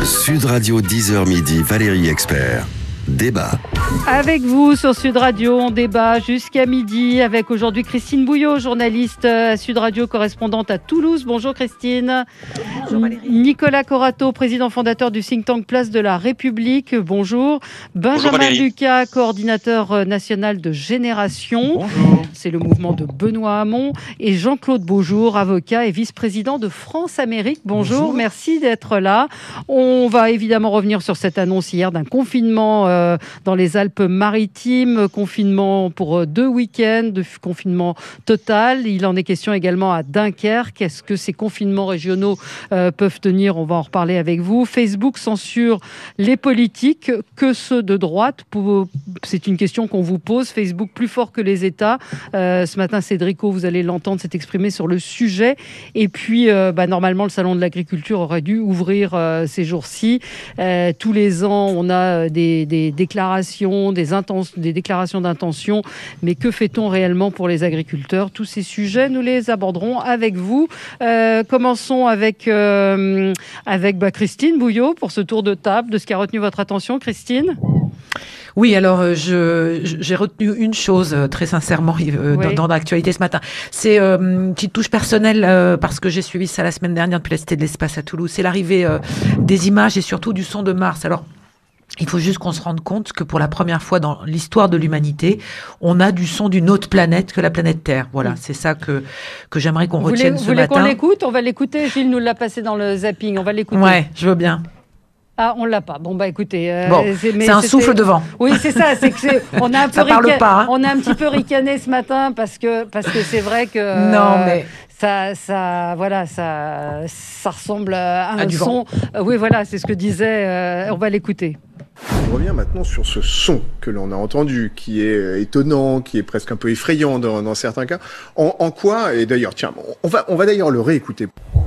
Sud Radio 10h midi, Valérie Expert. Débat. Avec vous sur Sud Radio, on débat jusqu'à midi avec aujourd'hui Christine Bouillot, journaliste à Sud Radio, correspondante à Toulouse. Bonjour Christine. Bonjour Valérie. Nicolas Corato, président fondateur du think tank Place de la République. Bonjour. Benjamin Lucas, coordinateur national de Génération. Bonjour. C'est le mouvement de Benoît Hamon. Et Jean-Claude Beaujour, avocat et vice-président de France Amérique. Bonjour. Merci d'être là. On va évidemment revenir sur cette annonce hier d'un confinement dans les Alpes-Maritimes, confinement pour 2 week-ends, de confinement total. Il en est question également à Dunkerque. Est-ce que ces confinements régionaux peuvent tenir? On va en reparler avec vous. Facebook censure les politiques, que ceux de droite. C'est une question qu'on vous pose. Facebook plus fort que les États. Ce matin, Cédrico, vous allez l'entendre, s'est exprimé sur le sujet. Et puis, normalement, le Salon de l'Agriculture aurait dû ouvrir ces jours-ci. Tous les ans, on a des déclarations, des déclarations d'intention, mais que fait-on réellement pour les agriculteurs? Tous ces sujets, nous les aborderons avec vous. Commençons avec Christine Bouillot pour ce tour de table, de ce qui a retenu votre attention. Christine? Oui, alors j'ai retenu une chose très sincèrement dans l'actualité ce matin. C'est une petite touche personnelle parce que j'ai suivi ça la semaine dernière depuis la Cité de l'Espace à Toulouse. C'est l'arrivée des images et surtout du son de Mars. Alors, il faut juste qu'on se rende compte que pour la première fois dans l'histoire de l'humanité, on a du son d'une autre planète que la planète Terre. Voilà, c'est ça que j'aimerais qu'on retienne ce matin. Vous voulez qu'on l'écoute? On va l'écouter. Gilles nous l'a passé dans le zapping. On va l'écouter. Ouais, je veux bien. Ah, on l'a pas. Bon, écoutez. C'est un souffle de vent. Oui, c'est ça. On a un peu ça parle pas. Hein. On a un petit peu ricané ce matin parce que c'est vrai que. Non, mais. Ça ressemble à un son. Oui, voilà, c'est ce que disait. On va l'écouter. On revient maintenant sur ce son que l'on a entendu, qui est étonnant, qui est presque un peu effrayant dans certains cas. En quoi, et d'ailleurs, tiens, on va d'ailleurs le réécouter.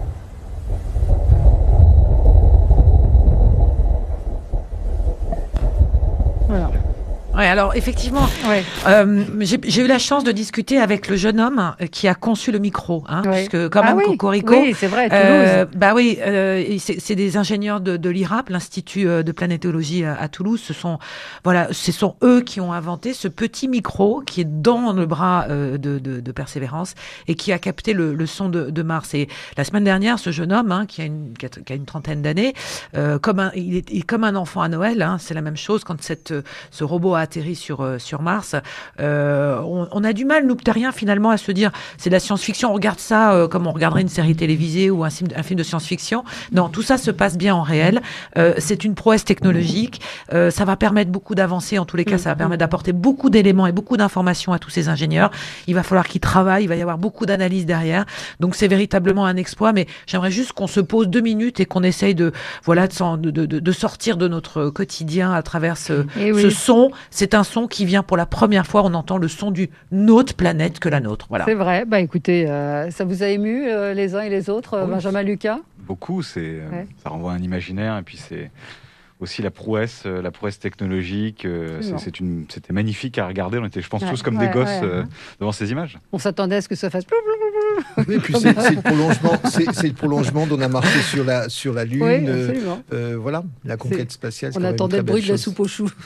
Voilà. Ouais, alors effectivement, j'ai eu la chance de discuter avec le jeune homme qui a conçu le micro, puisque quand même Cocorico, oui, c'est vrai, Toulouse. C'est des ingénieurs de l'IRAP, l'Institut de planétologie à Toulouse. Ce sont eux qui ont inventé ce petit micro qui est dans le bras de Persévérance et qui a capté le son de Mars. Et la semaine dernière, ce jeune homme qui a une trentaine d'années, il est comme un enfant à Noël. C'est la même chose quand ce robot a atterri sur Mars. On a du mal, nous, terriens, finalement, à se dire c'est de la science-fiction. On regarde ça comme on regarderait une série télévisée ou un film de science-fiction. Non, tout ça se passe bien en réel. C'est une prouesse technologique. Ça va permettre beaucoup d'avancées. En tous les cas, ça va permettre d'apporter beaucoup d'éléments et beaucoup d'informations à tous ces ingénieurs. Il va falloir qu'ils travaillent. Il va y avoir beaucoup d'analyses derrière. Donc, c'est véritablement un exploit. Mais j'aimerais juste qu'on se pose 2 minutes et qu'on essaye de sortir de notre quotidien à travers ce son. C'est un son qui vient pour la première fois, on entend le son d'une autre planète que la nôtre. Voilà. C'est vrai. Écoutez, ça vous a ému les uns et les autres, Benjamin Lucas? Beaucoup. Ça renvoie à un imaginaire et puis c'est aussi la prouesse technologique. C'était magnifique à regarder. On était, je pense, tous comme des gosses devant ces images. On s'attendait à ce que ça fasse. Oui, et puis c'est le prolongement d'on a marché sur la Lune. Oui, voilà, la conquête spatiale. On attendait le bruit de la soupe aux choux.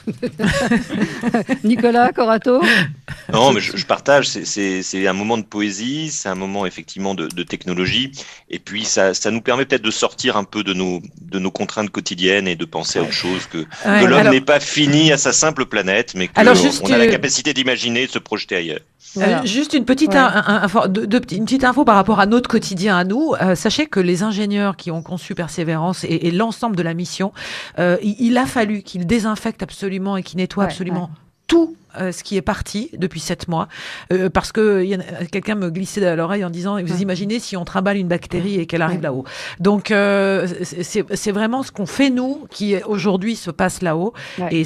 Nicolas Corato? Non, mais je partage. C'est un moment de poésie, c'est un moment effectivement de technologie. Et puis ça nous permet peut-être de sortir un peu de nos contraintes quotidiennes et de penser à autre chose que l'homme n'est pas fini à sa simple planète, mais qu'on a la capacité d'imaginer, de se projeter ailleurs. Juste une petite info par rapport à notre quotidien à nous. Sachez que les ingénieurs qui ont conçu Persévérance et l'ensemble de la mission, il a fallu qu'ils désinfectent absolument et qu'ils nettoient absolument tout ce qui est parti depuis 7 mois, parce que quelqu'un me glissait à l'oreille en disant vous imaginez si on trimballe une bactérie et qu'elle arrive là-haut. Donc c'est vraiment ce qu'on fait nous qui aujourd'hui se passe là-haut, et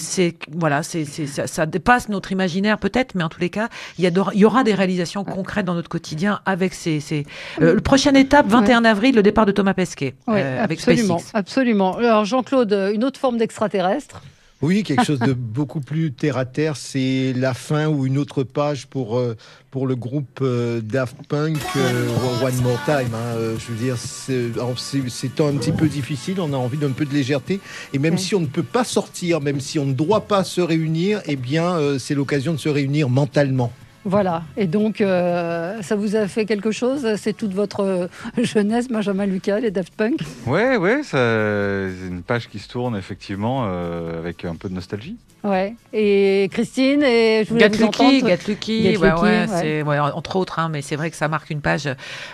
ça dépasse notre imaginaire peut-être, mais en tous les cas il y aura des réalisations concrètes dans notre quotidien avec la prochaine étape 21 avril, le départ de Thomas Pesquet avec SpaceX. Absolument. Alors Jean-Claude, une autre forme d'extraterrestre? Oui, quelque chose de beaucoup plus terre-à-terre. C'est la fin ou une autre page pour le groupe Daft Punk, One More Time. Je veux dire, c'est un petit peu difficile. On a envie d'un peu de légèreté. Et même si on ne peut pas sortir, même si on ne doit pas se réunir, eh bien, c'est l'occasion de se réunir mentalement. Voilà, et donc ça vous a fait quelque chose? C'est toute votre jeunesse, Benjamin Lucas, les Daft Punk? Ouais, c'est une page qui se tourne effectivement avec un peu de nostalgie. Ouais. Et Christine, et je voulais vous entendre. Get Lucky, c'est entre autres, mais c'est vrai que ça marque une page.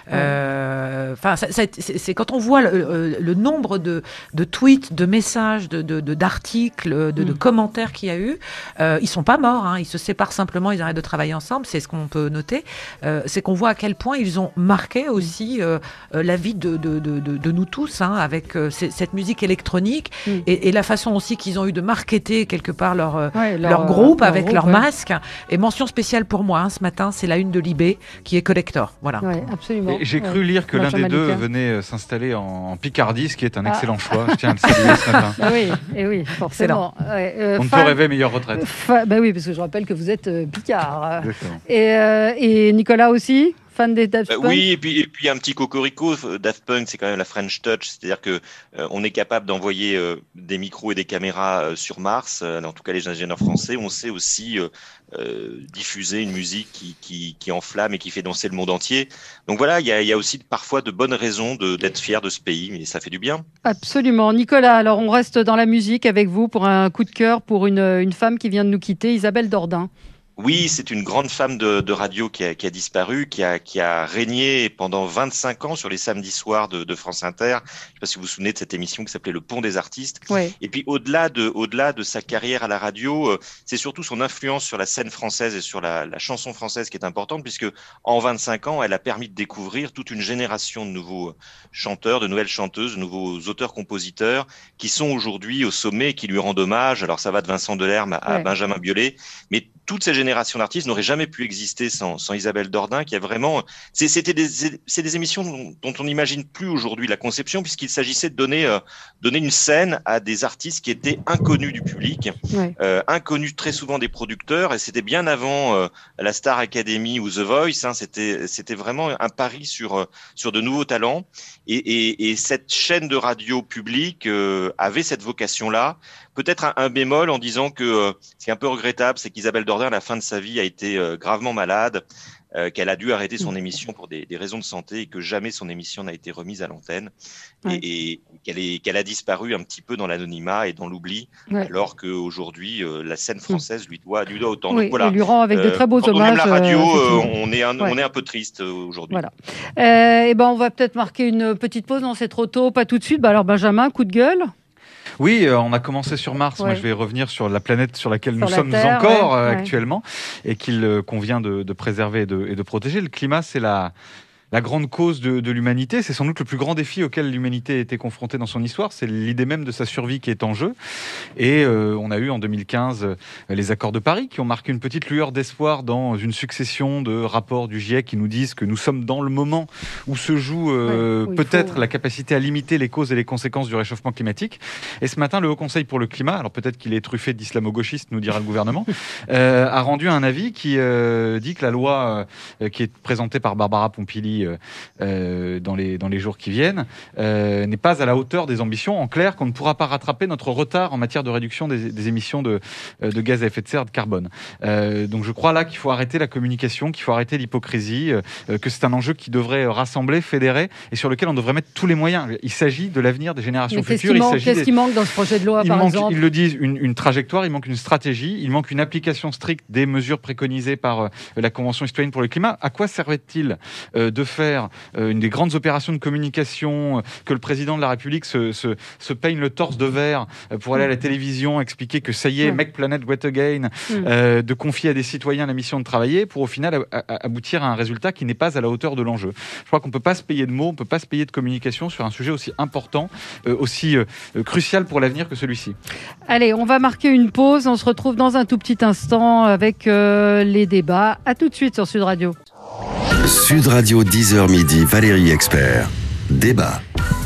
C'est quand on voit le nombre de tweets, de messages, d'articles, de commentaires qu'il y a eu. Ils sont pas morts, ils se séparent simplement, ils arrêtent de travailler ensemble. C'est ce qu'on peut noter. C'est qu'on voit à quel point ils ont marqué aussi la vie de nous tous, avec cette musique électronique et la façon aussi qu'ils ont eu de marketer quelque part leur groupe avec leur masque. Et mention spéciale pour moi ce matin, c'est la une de Libé qui est collector. Voilà. Ouais, absolument. Et j'ai cru lire que l'un des deux venait s'installer en Picardie, ce qui est un excellent choix. Je tiens à le saluer ce matin. Oui, forcément. On ne peut rêver meilleure retraite. Oui, parce que je rappelle que vous êtes Picard. Et Nicolas aussi, fan des Daft Punk. Oui, et puis un petit cocorico. Daft Punk, c'est quand même la French Touch, c'est-à-dire que on est capable d'envoyer des micros et des caméras sur Mars. En tout cas, les ingénieurs français, on sait aussi diffuser une musique qui enflamme et qui fait danser le monde entier. Donc voilà, il y a aussi parfois de bonnes raisons d'être fier de ce pays, mais ça fait du bien. Absolument. Nicolas, alors on reste dans la musique avec vous pour un coup de cœur pour une femme qui vient de nous quitter, Isabelle Dordain. Oui, c'est une grande femme de radio qui a disparu, qui a régné pendant 25 ans sur les samedis soirs de France Inter. Je ne sais pas si vous vous souvenez de cette émission qui s'appelait Le Pont des Artistes. Ouais. Et puis au-delà de sa carrière à la radio, c'est surtout son influence sur la scène française et sur la chanson française qui est importante, puisque en 25 ans, elle a permis de découvrir toute une génération de nouveaux chanteurs, de nouvelles chanteuses, de nouveaux auteurs-compositeurs qui sont aujourd'hui au sommet et qui lui rendent hommage. Alors ça va de Vincent Delerme à Benjamin Biolay, mais toute cette génération d'artistes n'aurait jamais pu exister sans Isabelle Dordain, qui a vraiment... C'est des émissions dont on n'imagine plus aujourd'hui la conception, puisqu'il s'agissait de donner une scène à des artistes qui étaient inconnus du public, inconnus très souvent des producteurs, et c'était bien avant la Star Academy ou The Voice. C'était vraiment un pari sur de nouveaux talents, et cette chaîne de radio publique avait cette vocation-là. Peut-être un bémol en disant que ce qui est un peu regrettable, c'est qu'Isabelle Dordain, à la fin de sa vie, a été gravement malade, qu'elle a dû arrêter son émission pour des raisons de santé et que jamais son émission n'a été remise à l'antenne, et qu'elle a disparu un petit peu dans l'anonymat et dans l'oubli, alors qu'aujourd'hui, la scène française lui doit autant. Oui, donc voilà, et lui rend avec de très beaux quand hommages. on aime la radio, on est un peu triste aujourd'hui. Voilà. On va peut-être marquer une petite pause. Non, c'est trop tôt, pas tout de suite. Alors Benjamin, coup de gueule. Oui, on a commencé sur Mars. Moi, je vais revenir sur la planète sur laquelle nous sommes encore actuellement et qu'il convient de préserver et de protéger. Le climat, c'est la grande cause de l'humanité. C'est sans doute le plus grand défi auquel l'humanité a été confrontée dans son histoire. C'est l'idée même de sa survie qui est en jeu. Et on a eu en 2015 les accords de Paris qui ont marqué une petite lueur d'espoir dans une succession de rapports du GIEC qui nous disent que nous sommes dans le moment où se joue peut-être la capacité à limiter les causes et les conséquences du réchauffement climatique. Et ce matin, le Haut Conseil pour le climat, alors peut-être qu'il est truffé d'islamo-gauchistes, nous dira le gouvernement, a rendu un avis qui dit que la loi qui est présentée par Barbara Pompili dans les jours qui viennent n'est pas à la hauteur des ambitions. En clair, qu'on ne pourra pas rattraper notre retard en matière de réduction des émissions de gaz à effet de serre, de carbone. Donc je crois là qu'il faut arrêter la communication, qu'il faut arrêter l'hypocrisie, que c'est un enjeu qui devrait rassembler, fédérer et sur lequel on devrait mettre tous les moyens. Il s'agit de l'avenir des générations futures. Qu'est-ce qui manque dans ce projet de loi, par exemple ? Ils le disent, une trajectoire, il manque une stratégie, il manque une application stricte des mesures préconisées par la Convention citoyenne pour le climat. À quoi servait-il de faire une des grandes opérations de communication, que le président de la République se peigne le torse de verre pour aller à la télévision expliquer que ça y est, Make Planet Great Again, de confier à des citoyens la mission de travailler pour au final aboutir à un résultat qui n'est pas à la hauteur de l'enjeu. Je crois qu'on ne peut pas se payer de mots, on ne peut pas se payer de communication sur un sujet aussi important, aussi crucial pour l'avenir que celui-ci. Allez, on va marquer une pause, on se retrouve dans un tout petit instant avec les débats. À tout de suite sur Sud Radio. Sud Radio 10h midi, Valérie Expert. Débat.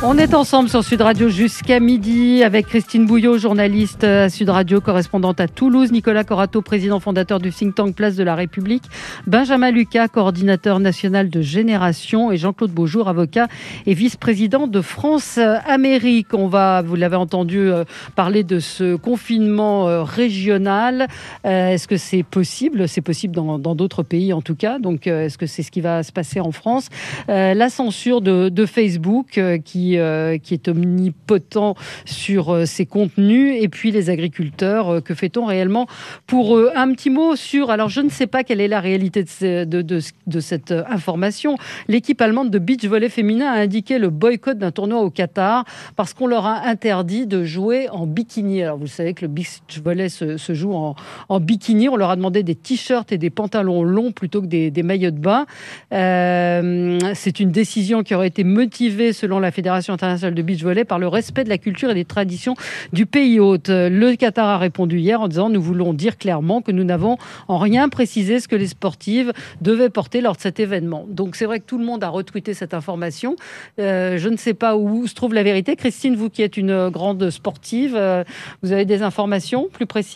On est ensemble sur Sud Radio jusqu'à midi avec Christine Bouillot, journaliste à Sud Radio, correspondante à Toulouse, Nicolas Corato, président fondateur du think tank Place de la République, Benjamin Lucas, coordinateur national de Génération, et Jean-Claude Beaujour, avocat et vice-président de France Amérique. On va, vous l'avez entendu, parler de ce confinement régional. Est-ce que c'est possible ? C'est possible dans d'autres pays en tout cas. Donc est-ce que c'est ce qui va se passer en France ? La censure de Facebook qui est omnipotent sur ses contenus, et puis les agriculteurs, que fait-on réellement pour eux ? Un petit mot sur, alors je ne sais pas quelle est la réalité de cette information. L'équipe allemande de beach volley féminin a indiqué le boycott d'un tournoi au Qatar parce qu'on leur a interdit de jouer en bikini. Alors vous savez que le beach volley se joue en bikini. On leur a demandé des t-shirts et des pantalons longs plutôt que des maillots de bain. C'est une décision qui aurait été motivée, selon la Fédération internationale de beach volley, par le respect de la culture et des traditions du pays hôte. Le Qatar a répondu hier en disant « Nous voulons dire clairement que nous n'avons en rien précisé ce que les sportives devaient porter lors de cet événement ». Donc c'est vrai que tout le monde a retweeté cette information. Je ne sais pas où se trouve la vérité. Christine, vous qui êtes une grande sportive, vous avez des informations plus précises ?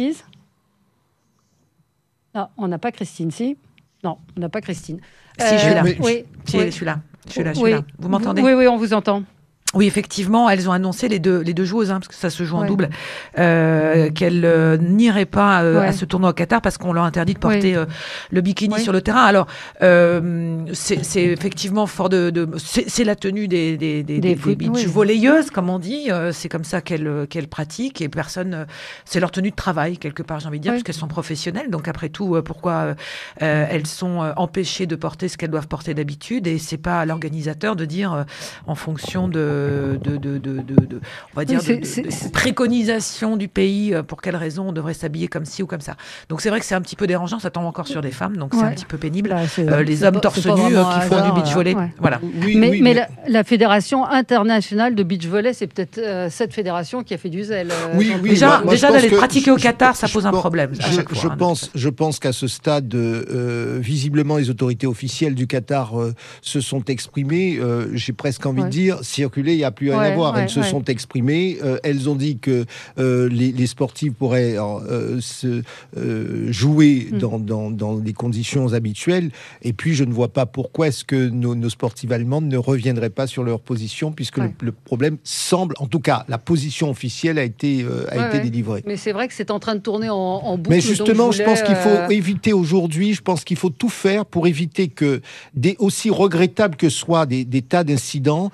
Non, on n'a pas Christine, si ? Non, on n'a pas Christine. Si, je suis là. Oui, si, oui. je suis là. Je suis là. Oui. Vous m'entendez ? Oui, on vous entend. Oui, effectivement, elles ont annoncé, les deux joueuses, parce que ça se joue en double, qu'elles n'iraient pas à ce tournoi au Qatar parce qu'on leur interdit de porter le bikini sur le terrain. Alors, c'est effectivement fort c'est la tenue des beach volleyeuses, comme on dit. C'est comme ça qu'elles pratiquent, et personne, c'est leur tenue de travail quelque part, j'ai envie de dire, parce qu'elles sont professionnelles. Donc après tout, pourquoi elles sont empêchées de porter ce qu'elles doivent porter d'habitude, et c'est pas à l'organisateur de dire en fonction on va dire, de préconisation du pays, pour quelles raisons on devrait s'habiller comme ci ou comme ça. Donc c'est vrai que c'est un petit peu dérangeant, ça tombe encore sur des femmes, donc c'est un petit peu pénible. Là, les hommes torse nu qui font du beach volley. Voilà. Mais la Fédération internationale de beach volley, c'est peut-être cette fédération qui a fait du zèle. Déjà d'aller pratiquer au Qatar, ça pose un problème. Je pense qu'à ce stade, visiblement, les autorités officielles du Qatar se sont exprimées. J'ai presque envie de dire, circuler, il n'y a plus rien à voir. Elles se sont exprimées. Elles ont dit que les sportifs pourraient jouer dans des conditions habituelles. Et puis, je ne vois pas pourquoi est-ce que nos sportives allemandes ne reviendraient pas sur leur position, puisque le problème semble, en tout cas, la position officielle a été délivrée. Mais c'est vrai que c'est en train de tourner en boucle. Mais justement, je pense qu'il faut éviter aujourd'hui, je pense qu'il faut tout faire pour éviter que, aussi regrettables que soient des tas d'incidents,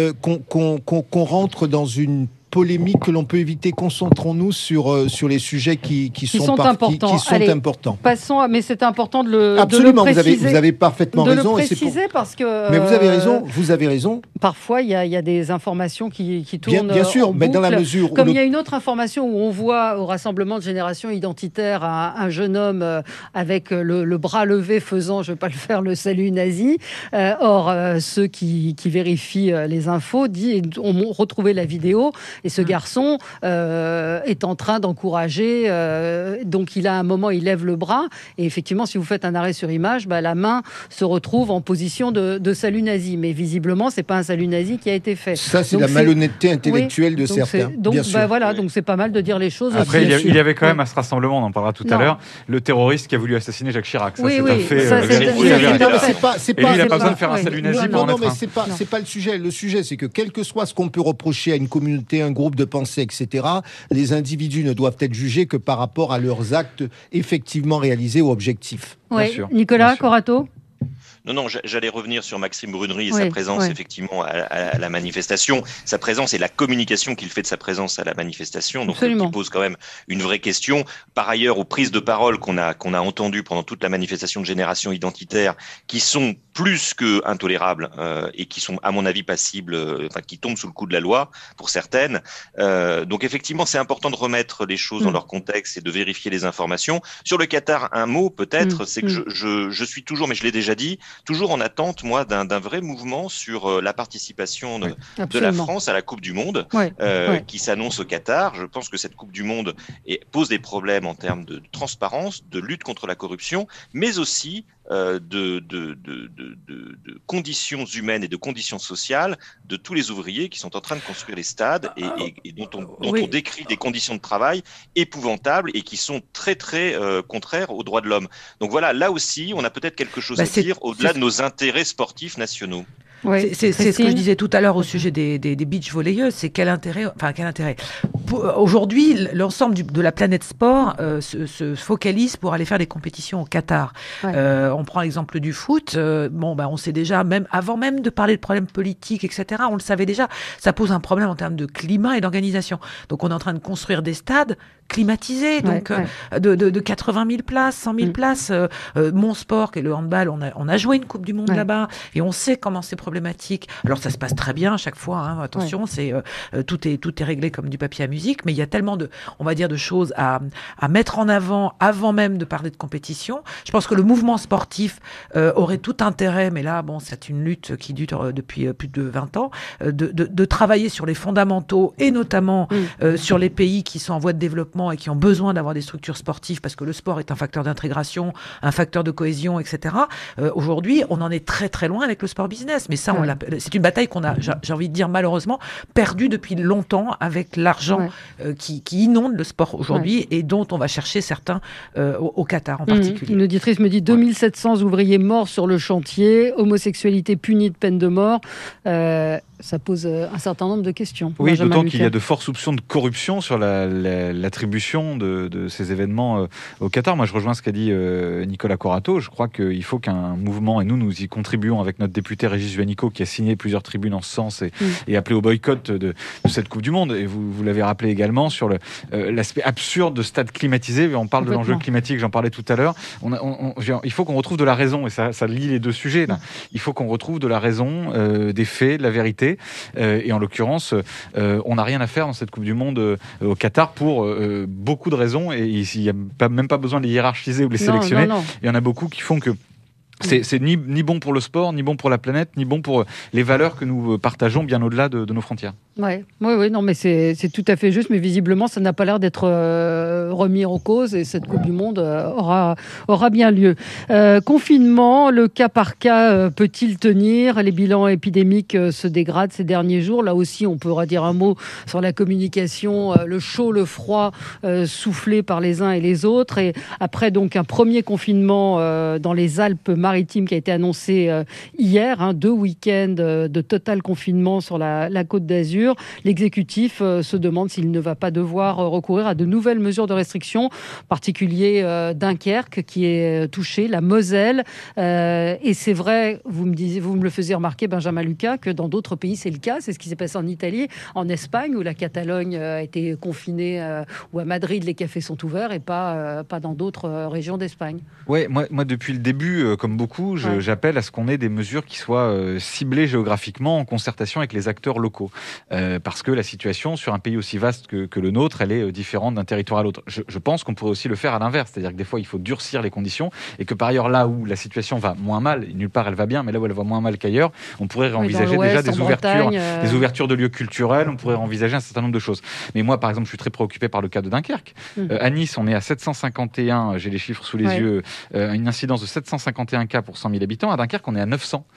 qu'on rentre dans une polémique que l'on peut éviter. Concentrons-nous sur les sujets qui sont importants. Passons, mais c'est important de le préciser. Vous avez parfaitement raison. Parce que... Mais vous avez raison. Parfois, il y a des informations qui tournent bien sûr, en mais boucle. dans la mesure Comme il y a une autre information où on voit au rassemblement de Génération Identitaire un jeune homme avec le bras levé faisant, je ne vais pas le faire, le salut nazi. Or, ceux qui vérifient les infos ont retrouvé la vidéo. Et ce garçon est en train d'encourager. Donc, il a un moment, il lève le bras. Et effectivement, si vous faites un arrêt sur image, la main se retrouve en position de salut nazi. Mais visiblement, c'est pas un salut nazi qui a été fait. Ça, c'est la malhonnêteté intellectuelle de certains. Donc, donc c'est pas mal de dire les choses. Après, il y avait quand même à ce rassemblement, on en parlera tout à l'heure, le terroriste qui a voulu assassiner Jacques Chirac. Ça, c'est un fait vérifié. Et lui, il n'a pas besoin de faire un salut nazi pour en être un. Non, mais c'est pas le sujet. Le sujet, c'est que quel que soit ce qu'on peut reprocher à une communauté, un groupe de pensée, etc., les individus ne doivent être jugés que par rapport à leurs actes effectivement réalisés ou objectifs. Oui. Nicolas Corato. Non, j'allais revenir sur Maxime Brunery et sa présence effectivement à la manifestation. Sa présence et la communication qu'il fait de sa présence à la manifestation, donc qui pose quand même une vraie question. Par ailleurs, aux prises de parole qu'on a entendues pendant toute la manifestation de Génération Identitaire, qui sont plus que intolérables et qui sont à mon avis passibles, qui tombent sous le coup de la loi pour certaines. Donc effectivement, c'est important de remettre les choses dans leur contexte et de vérifier les informations. Sur le Qatar, un mot peut-être, c'est que je suis toujours, mais je l'ai déjà dit, toujours en attente, moi, d'un vrai mouvement sur la participation de la France à la Coupe du Monde qui s'annonce au Qatar. Je pense que cette Coupe du Monde pose des problèmes en termes de transparence, de lutte contre la corruption, mais aussi de conditions humaines et de conditions sociales de tous les ouvriers qui sont en train de construire les stades et dont on décrit des conditions de travail épouvantables et qui sont très très contraires aux droits de l'homme. Donc voilà, là aussi, on a peut-être quelque chose à dire au-delà de nos intérêts sportifs nationaux. Oui, c'est ce que je disais tout à l'heure au sujet des beach volleyeuses, c'est quel intérêt. Aujourd'hui, l'ensemble de la planète sport se focalise pour aller faire des compétitions au Qatar. Ouais. On prend l'exemple du foot. On sait déjà, même avant même de parler de problèmes politiques, etc., on le savait déjà, ça pose un problème en termes de climat et d'organisation. Donc on est en train de construire des stades climatisés, de 80 000 places, 100 000 places. Mon sport, qui est le handball, on a joué une Coupe du Monde là-bas, et on sait comment c'est problématique. Alors ça se passe très bien à chaque fois, attention, tout est réglé comme du papier à musique, mais il y a tellement de choses à mettre en avant même de parler de compétition. Je pense que le mouvement sportif aurait tout intérêt, mais là, c'est une lutte qui dure depuis plus de 20 ans, de travailler sur les fondamentaux et notamment sur les pays qui sont en voie de développement et qui ont besoin d'avoir des structures sportives parce que le sport est un facteur d'intégration, un facteur de cohésion, etc. Aujourd'hui, on en est très très loin avec le sport business, mais ça, c'est une bataille qu'on a, j'ai envie de dire malheureusement, perdue depuis longtemps avec l'argent qui inonde le sport aujourd'hui et dont on va chercher certains au Qatar en particulier. Une auditrice me dit 2700 ouvriers morts sur le chantier, homosexualité punie de peine de mort. Ça pose un certain nombre de questions. Oui, Benjamin d'autant qu'il y a de forts soupçons de corruption sur l'attribution de ces événements au Qatar. Moi, je rejoins ce qu'a dit Nicolas Corato. Je crois qu'il faut qu'un mouvement, et nous y contribuons avec notre député Régis Juanico, qui a signé plusieurs tribunes en ce sens et appelé au boycott de cette Coupe du Monde. Et vous l'avez rappelé également sur l'aspect absurde de stade climatisé. On parle de l'enjeu climatique, j'en parlais tout à l'heure. Il faut qu'on retrouve de la raison, et ça lie les deux sujets. Là. Il faut qu'on retrouve de la raison, des faits, de la vérité. Et en l'occurrence, on n'a rien à faire dans cette Coupe du Monde au Qatar pour beaucoup de raisons, et il n'y a même pas besoin de les hiérarchiser ou de les sélectionner. Non. Il y en a beaucoup qui font que c'est ni bon pour le sport, ni bon pour la planète, ni bon pour les valeurs que nous partageons bien au-delà de nos frontières. Oui, non, mais c'est tout à fait juste, mais visiblement, ça n'a pas l'air d'être remis en cause, et cette Coupe du Monde aura bien lieu. Confinement, le cas par cas peut-il tenir ? Les bilans épidémiques se dégradent ces derniers jours. Là aussi, on pourra dire un mot sur la communication, le chaud, le froid, soufflé par les uns et les autres. Et après, donc, un premier confinement dans les Alpes-Maritimes qui a été annoncé hier, 2 week-ends de total confinement sur la Côte d'Azur. L'exécutif se demande s'il ne va pas devoir recourir à de nouvelles mesures de restriction, en particulier Dunkerque qui est touché, la Moselle. Et c'est vrai, vous me le faisiez remarquer, Benjamin Lucas, que dans d'autres pays c'est le cas. C'est ce qui s'est passé en Italie, en Espagne, où la Catalogne a été confinée, où à Madrid les cafés sont ouverts et pas dans d'autres régions d'Espagne. Oui, moi depuis le début, comme beaucoup, j'appelle à ce qu'on ait des mesures qui soient ciblées géographiquement en concertation avec les acteurs locaux. Parce que la situation sur un pays aussi vaste que le nôtre, elle est différente d'un territoire à l'autre. Je pense qu'on pourrait aussi le faire à l'inverse, c'est-à-dire que des fois il faut durcir les conditions et que par ailleurs là où la situation va moins mal, nulle part elle va bien, mais là où elle va moins mal qu'ailleurs, on pourrait réenvisager déjà des ouvertures de lieux culturels, on pourrait envisager un certain nombre de choses. Mais moi par exemple je suis très préoccupé par le cas de Dunkerque. À Nice on est à 751, j'ai les chiffres sous les yeux, une incidence de 751 cas pour 100 000 habitants. À Dunkerque on est à 900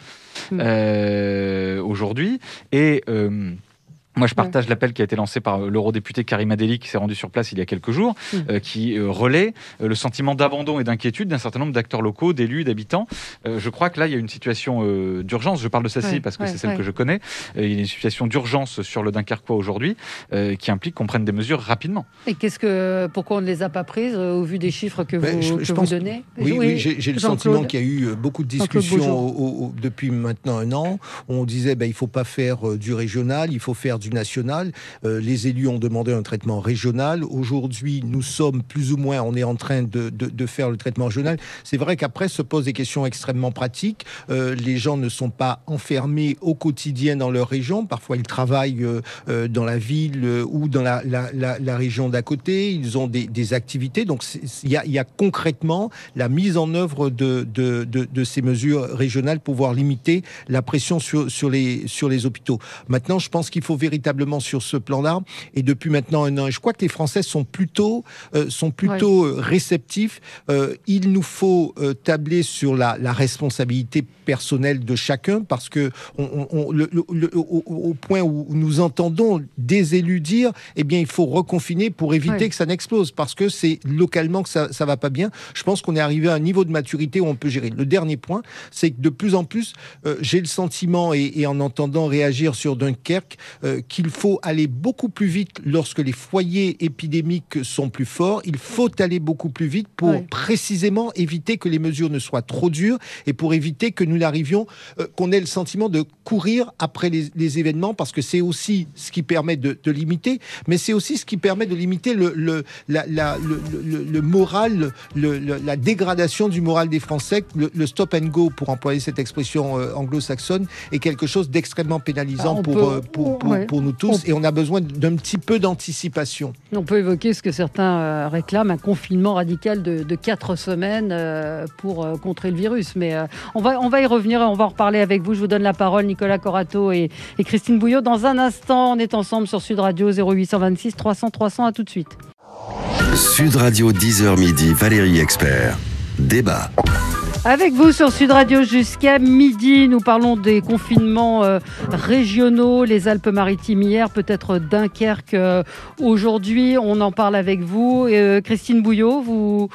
aujourd'hui. Et moi, je partage l'appel qui a été lancé par l'eurodéputé Karima Delli, qui s'est rendu sur place il y a quelques jours, qui relaie le sentiment d'abandon et d'inquiétude d'un certain nombre d'acteurs locaux, d'élus, d'habitants. Je crois que là, il y a une situation d'urgence. Je parle de celle-ci parce que c'est celle que je connais. Il y a une situation d'urgence sur le Dunkerquois aujourd'hui qui implique qu'on prenne des mesures rapidement. Et pourquoi on ne les a pas prises au vu des chiffres que vous donnez ? Oui, j'ai le sentiment qu'il y a eu beaucoup de discussions depuis maintenant un an. On disait il ne faut pas faire du régional, il faut faire du national. Les élus ont demandé un traitement régional. Aujourd'hui, nous sommes plus ou moins, on est en train de faire le traitement régional. C'est vrai qu'après se posent des questions extrêmement pratiques. Les gens ne sont pas enfermés au quotidien dans leur région. Parfois, ils travaillent dans la ville ou dans la région d'à côté. Ils ont des activités. Donc, il y a concrètement la mise en œuvre de ces mesures régionales pour pouvoir limiter la pression sur les hôpitaux. Maintenant, je pense qu'il faut vérifier véritablement sur ce plan-là. Et depuis maintenant un an, je crois que les Français sont plutôt réceptifs. Il nous faut tabler sur la responsabilité personnelle de chacun, parce que au point où nous entendons des élus dire, eh bien, il faut reconfiner pour éviter que ça n'explose, parce que c'est localement que ça va pas bien. Je pense qu'on est arrivé à un niveau de maturité où on peut gérer. Le dernier point, c'est que de plus en plus, j'ai le sentiment, et en entendant réagir sur Dunkerque, qu'il faut aller beaucoup plus vite lorsque les foyers épidémiques sont plus forts. Il faut aller beaucoup plus vite pour précisément éviter que les mesures ne soient trop dures et pour éviter que nous n'arrivions, qu'on ait le sentiment de courir après les événements, parce que c'est aussi ce qui permet de limiter, mais c'est aussi ce qui permet de limiter le moral, la dégradation du moral des Français. Le stop and go, pour employer cette expression anglo-saxonne, est quelque chose d'extrêmement pénalisant pour nous tous, et on a besoin d'un petit peu d'anticipation. On peut évoquer ce que certains réclament, un confinement radical de 4 semaines pour contrer le virus, mais on va y revenir et on va en reparler avec vous. Je vous donne la parole, Nicolas Corato et Christine Bouillot. Dans un instant, on est ensemble sur Sud Radio, 0826 300 300. À tout de suite. Sud Radio, 10h midi, Valérie Expert. Débat. Avec vous sur Sud Radio jusqu'à midi, nous parlons des confinements régionaux, les Alpes-Maritimes hier, peut-être Dunkerque aujourd'hui. On en parle avec vous. Christine Bouillot,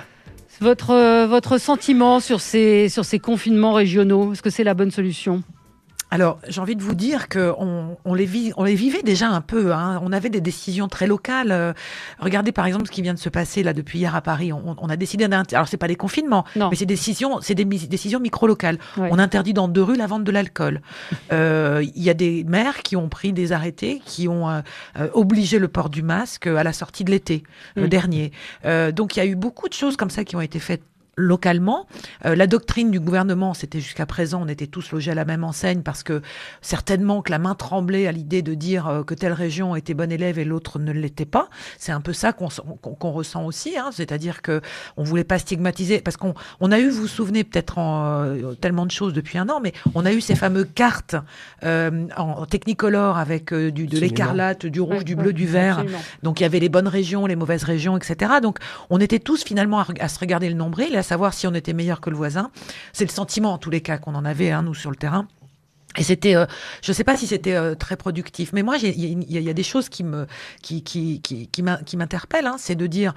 votre sentiment sur ces confinements régionaux, est-ce que c'est la bonne solution ? Alors, j'ai envie de vous dire qu'on les vivait déjà un peu. On avait des décisions très locales. Regardez par exemple ce qui vient de se passer là depuis hier à Paris. On a décidé alors c'est pas des confinements, mais c'est des décisions micro-locales. Ouais. On interdit dans 2 rues la vente de l'alcool. Il y a des maires qui ont pris des arrêtés, qui ont obligé le port du masque à la sortie de l'été dernier. Donc il y a eu beaucoup de choses comme ça qui ont été faites localement. La doctrine du gouvernement, c'était jusqu'à présent, on était tous logés à la même enseigne, parce que certainement que la main tremblait à l'idée de dire que telle région était bonne élève et l'autre ne l'était pas. C'est un peu ça qu'on ressent aussi, c'est-à-dire que on voulait pas stigmatiser, parce qu'on a eu, vous vous souvenez peut-être tellement de choses depuis un an, mais on a eu ces fameuses cartes en technicolor avec de l'écarlate, du rouge, du bleu, du vert. Absolument. Donc il y avait les bonnes régions, les mauvaises régions, etc. Donc on était tous finalement à se regarder le nombril et à savoir si on était meilleur que le voisin. C'est le sentiment, en tous les cas, qu'on en avait, nous, sur le terrain. Et c'était, je ne sais pas si c'était très productif, mais moi, il y a des choses qui m'interpellent. C'est de dire,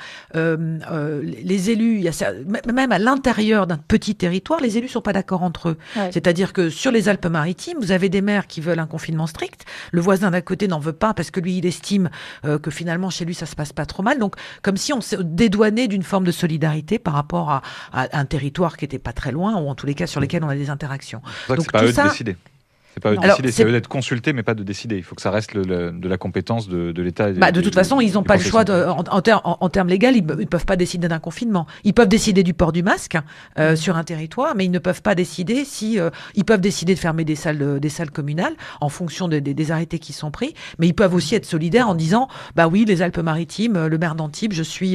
les élus, même à l'intérieur d'un petit territoire, les élus ne sont pas d'accord entre eux. Ouais. C'est-à-dire que sur les Alpes-Maritimes, vous avez des maires qui veulent un confinement strict. Le voisin d'à côté n'en veut pas parce que lui, il estime que finalement, chez lui, ça se passe pas trop mal. Donc, comme si on s'est dédouané d'une forme de solidarité par rapport à un territoire qui n'était pas très loin, ou en tous les cas sur lesquels on a des interactions. Donc, c'est pas eux de décider. C'est pas eux de décider, c'est eux d'être consultés, mais pas de décider. Il faut que ça reste de la compétence de l'État. De toute façon, ils n'ont pas le choix. En termes légaux, ils ne peuvent pas décider d'un confinement. Ils peuvent décider du port du masque sur un territoire, mais ils ne peuvent pas décider ils peuvent décider de fermer des salles communales en fonction des arrêtés qui sont pris. Mais ils peuvent aussi être solidaires en disant, oui, les Alpes-Maritimes, le maire d'Antibes, je suis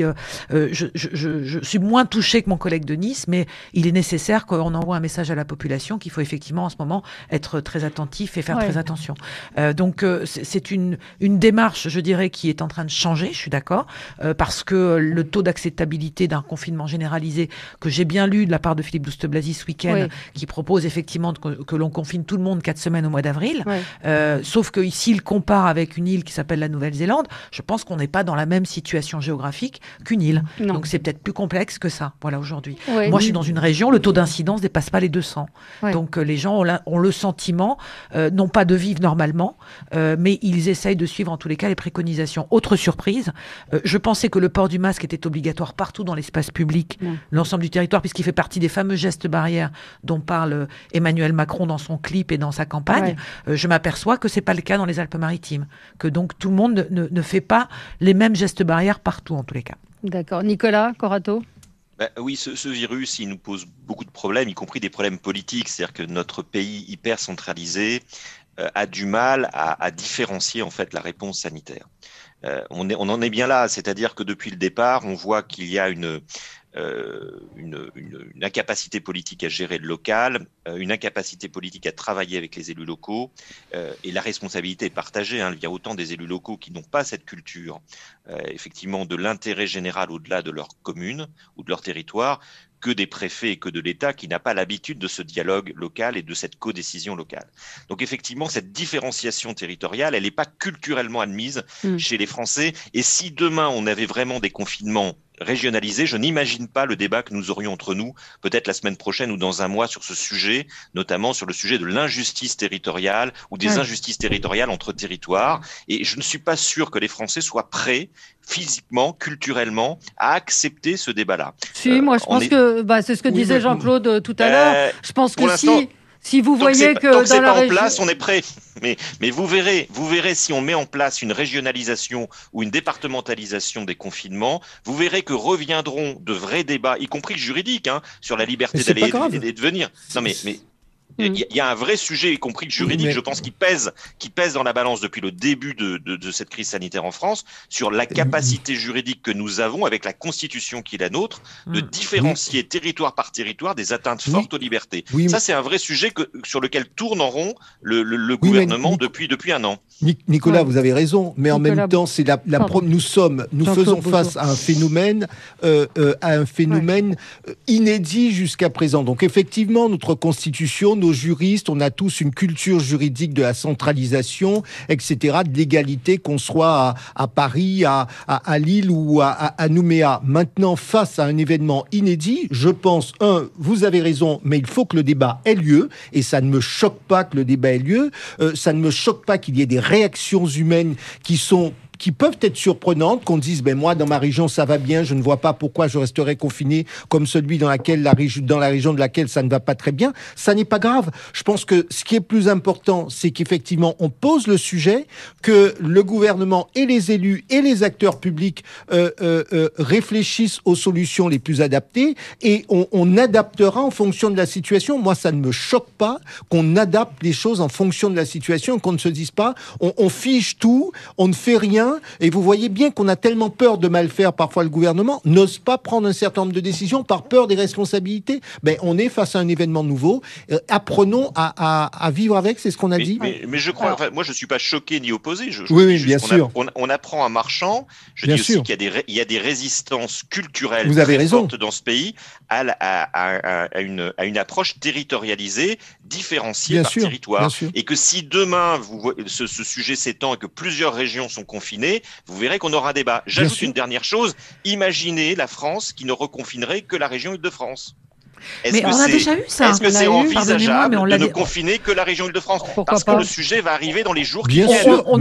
moins touché que mon collègue de Nice, mais il est nécessaire qu'on envoie un message à la population qu'il faut effectivement en ce moment être très attentif et faire très attention. Donc c'est une démarche, je dirais, qui est en train de changer, je suis d'accord, parce que le taux d'acceptabilité d'un confinement généralisé, que j'ai bien lu de la part de Philippe Douste-Blazy ce week-end, qui propose effectivement que l'on confine tout le monde 4 semaines au mois d'avril, sauf que ici, il compare avec une île qui s'appelle la Nouvelle-Zélande, je pense qu'on n'est pas dans la même situation géographique qu'une île. Non. Donc c'est peut-être plus complexe que ça, voilà, aujourd'hui. Moi, je suis dans une région, le taux d'incidence ne dépasse pas les 200. Donc les gens ont le sentiment non pas de vivre normalement, mais ils essayent de suivre en tous les cas les préconisations. Autre surprise, je pensais que le port du masque était obligatoire partout dans l'espace public, l'ensemble du territoire, puisqu'il fait partie des fameux gestes barrières dont parle Emmanuel Macron dans son clip et dans sa campagne. Je m'aperçois que c'est pas le cas dans les Alpes-Maritimes, que donc tout le monde ne fait pas les mêmes gestes barrières partout en tous les cas. D'accord. Nicolas Corato? Oui, ce virus, il nous pose beaucoup de problèmes, y compris des problèmes politiques. C'est-à-dire que notre pays hyper centralisé, a du mal à différencier en fait la réponse sanitaire. On en est bien là, c'est-à-dire que depuis le départ, on voit qu'il y a une incapacité politique à gérer le local, une incapacité politique à travailler avec les élus locaux, et la responsabilité est partagée. Il y a autant des élus locaux qui n'ont pas cette culture, effectivement, de l'intérêt général au-delà de leur commune ou de leur territoire, que des préfets et que de l'État qui n'a pas l'habitude de ce dialogue local et de cette codécision locale. Donc effectivement, cette différenciation territoriale, elle n'est pas culturellement admise chez les Français. Et si demain, on avait vraiment des confinements régionalisés, je n'imagine pas le débat que nous aurions entre nous, peut-être la semaine prochaine ou dans un mois, sur ce sujet, notamment sur le sujet de l'injustice territoriale ou des injustices territoriales entre territoires. Et je ne suis pas sûr que les Français soient prêts, physiquement, culturellement, à accepter ce débat-là. Si, moi je pense que c'est ce que disait Jean-Claude tout à l'heure. Je pense que si vous voyez que dans la région, en place, on est prêt. Mais vous verrez si on met en place une régionalisation ou une départementalisation des confinements, vous verrez que reviendront de vrais débats, y compris juridiques, sur la liberté d'aller et de venir. Non mais il y a un vrai sujet, y compris juridique, je pense, qui pèse dans la balance depuis le début de cette crise sanitaire en France, sur la capacité juridique que nous avons, avec la Constitution qui est la nôtre, de différencier territoire par territoire des atteintes fortes aux libertés. Ça, c'est un vrai sujet sur lequel tourne en rond le gouvernement depuis un an. Nicolas, vous avez raison, mais en même temps, c'est nous faisons face à un phénomène, inédit jusqu'à présent. Donc effectivement, notre Constitution, nos juristes, on a tous une culture juridique de la centralisation, etc., de l'égalité, qu'on soit à Paris, à Lille ou à Nouméa. Maintenant, face à un événement inédit, je pense, vous avez raison, mais il faut que le débat ait lieu, et ça ne me choque pas que le débat ait lieu, ça ne me choque pas qu'il y ait des réactions humaines qui peuvent être surprenantes, qu'on dise moi dans ma région ça va bien, je ne vois pas pourquoi je resterai confiné comme celui dans la région de laquelle ça ne va pas très bien. Ça n'est pas grave. Je pense que ce qui est plus important, c'est qu'effectivement on pose le sujet, que le gouvernement et les élus et les acteurs publics réfléchissent aux solutions les plus adaptées, et on adaptera en fonction de la situation. Moi, ça ne me choque pas qu'on adapte les choses en fonction de la situation, qu'on ne se dise pas on fige tout, on ne fait rien. Et vous voyez bien qu'on a tellement peur de mal faire, parfois le gouvernement n'ose pas prendre un certain nombre de décisions par peur des responsabilités. On est face à un événement nouveau. Apprenons à vivre avec, c'est ce qu'on a dit. Mais je crois, moi je ne suis pas choqué ni opposé. Bien sûr. On apprend en marchant. Je dis aussi qu'il y a des résistances culturelles fortes dans ce pays à une approche territorialisée, différenciée par territoire. Et que si demain ce sujet s'étend et que plusieurs régions sont confinées, vous verrez qu'on aura un débat. J'ajoute une dernière chose. Imaginez la France qui ne reconfinerait que la région Île-de-France. On a déjà eu ça. Est-ce que c'est envisageable de ne confiner que la région Île-de-France ? Parce que le sujet va arriver dans les jours qui viennent. On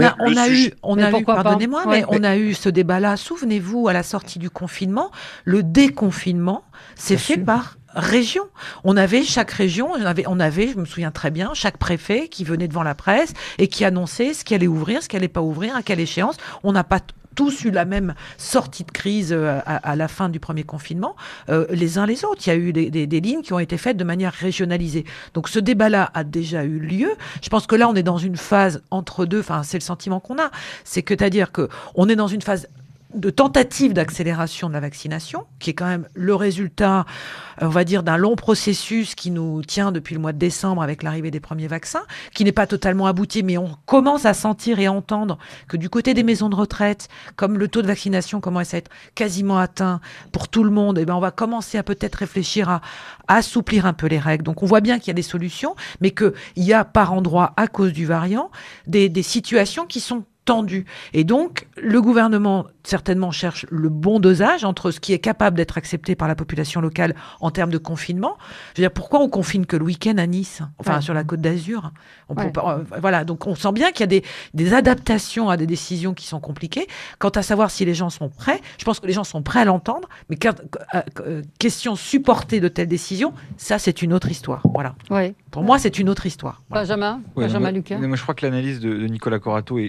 a eu ce débat-là. Souvenez-vous, à la sortie du confinement, le déconfinement s'est fait par région. On avait chaque région, je me souviens très bien, chaque préfet qui venait devant la presse et qui annonçait ce qui allait ouvrir, ce qui allait pas ouvrir, à quelle échéance. On n'a pas tous eu la même sortie de crise à la fin du premier confinement, les uns les autres. Il y a eu des lignes qui ont été faites de manière régionalisée. Donc ce débat-là a déjà eu lieu. Je pense que là, on est dans une phase entre deux, c'est le sentiment qu'on a. C'est-à-dire qu'on est dans une phase de tentative d'accélération de la vaccination, qui est quand même le résultat, on va dire, d'un long processus qui nous tient depuis le mois de décembre avec l'arrivée des premiers vaccins, qui n'est pas totalement abouti, mais on commence à sentir et entendre que du côté des maisons de retraite, comme le taux de vaccination commence à être quasiment atteint pour tout le monde, on va commencer à peut-être réfléchir à assouplir un peu les règles. Donc on voit bien qu'il y a des solutions, mais qu'il y a par endroits, à cause du variant, des situations qui sont tendu. Et donc, le gouvernement, certainement, cherche le bon dosage entre ce qui est capable d'être accepté par la population locale en termes de confinement. Je veux dire, pourquoi on confine que le week-end à Nice, sur la Côte d'Azur ? Voilà, donc on sent bien qu'il y a des adaptations à des décisions qui sont compliquées. Quant à savoir si les gens sont prêts, je pense que les gens sont prêts à l'entendre, mais question supporter de telles décisions, ça, c'est une autre histoire. Voilà. Pour moi, c'est une autre histoire. Voilà. Benjamin Lucas. Moi, je crois que l'analyse de Nicolas Corato est juste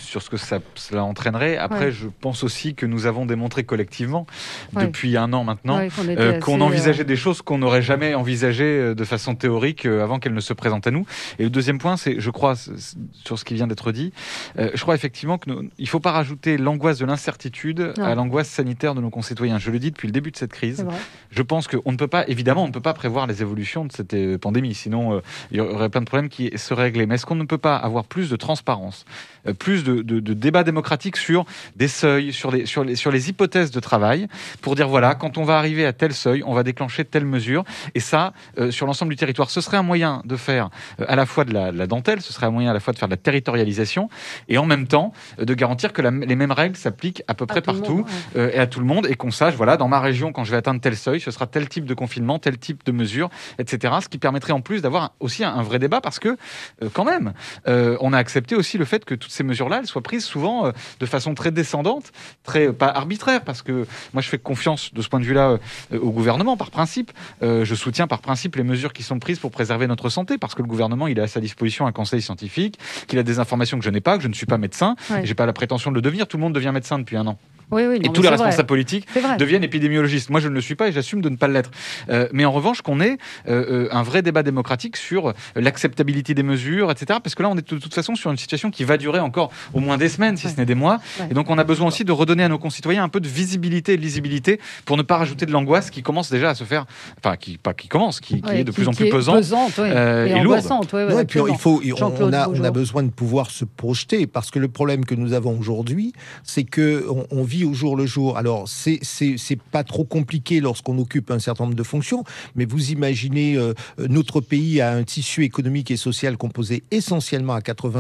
sur ce que cela entraînerait. Après, je pense aussi que nous avons démontré collectivement, depuis un an maintenant, qu'on envisageait des choses qu'on n'aurait jamais envisagées de façon théorique avant qu'elles ne se présentent à nous. Et le deuxième point, c'est, je crois, sur ce qui vient d'être dit, je crois effectivement qu'il ne faut pas rajouter l'angoisse de l'incertitude à l'angoisse sanitaire de nos concitoyens. Je le dis depuis le début de cette crise. Je pense qu'on ne peut pas, évidemment, on ne peut pas prévoir les évolutions de cette pandémie, sinon il y aurait plein de problèmes qui se réglaient. Mais est-ce qu'on ne peut pas avoir plus de transparence, plus de débat démocratique sur des seuils, sur les hypothèses de travail, pour dire voilà, quand on va arriver à tel seuil, on va déclencher telle mesure, et ça, sur l'ensemble du territoire, ce serait un moyen de faire à la fois de la dentelle, ce serait un moyen à la fois de faire de la territorialisation, et en même temps de garantir que les mêmes règles s'appliquent à peu près partout et à tout le monde, et qu'on sache, voilà, dans ma région, quand je vais atteindre tel seuil, ce sera tel type de confinement, tel type de mesure, etc. Ce qui permettrait en plus d'avoir aussi un vrai débat, parce que quand même, on a accepté aussi le fait que toutes ces mesures-là, elles soient prises souvent de façon très descendante, pas arbitraire, parce que moi je fais confiance de ce point de vue-là au gouvernement par principe. Je soutiens par principe les mesures qui sont prises pour préserver notre santé, parce que le gouvernement, il a à sa disposition un conseil scientifique, qu'il a des informations que je n'ai pas, que je ne suis pas médecin, et j'ai pas la prétention de le devenir. Tout le monde devient médecin depuis un an. Et tous les responsables politiques deviennent épidémiologistes. Moi, je ne le suis pas et j'assume de ne pas l'être. Mais en revanche, qu'on ait un vrai débat démocratique sur l'acceptabilité des mesures, etc. Parce que là, on est de toute façon sur une situation qui va durer encore au moins des semaines, si ce n'est des mois. Et donc, on a besoin aussi de redonner à nos concitoyens un peu de visibilité et de lisibilité pour ne pas rajouter de l'angoisse qui commence déjà à se faire... Enfin, qui est de plus en plus pesante et lourde. Et puis, on a besoin de pouvoir se projeter, parce que le problème que nous avons aujourd'hui, c'est qu'on vit au jour le jour. Alors, c'est pas trop compliqué lorsqu'on occupe un certain nombre de fonctions, mais vous imaginez, notre pays a un tissu économique et social composé essentiellement à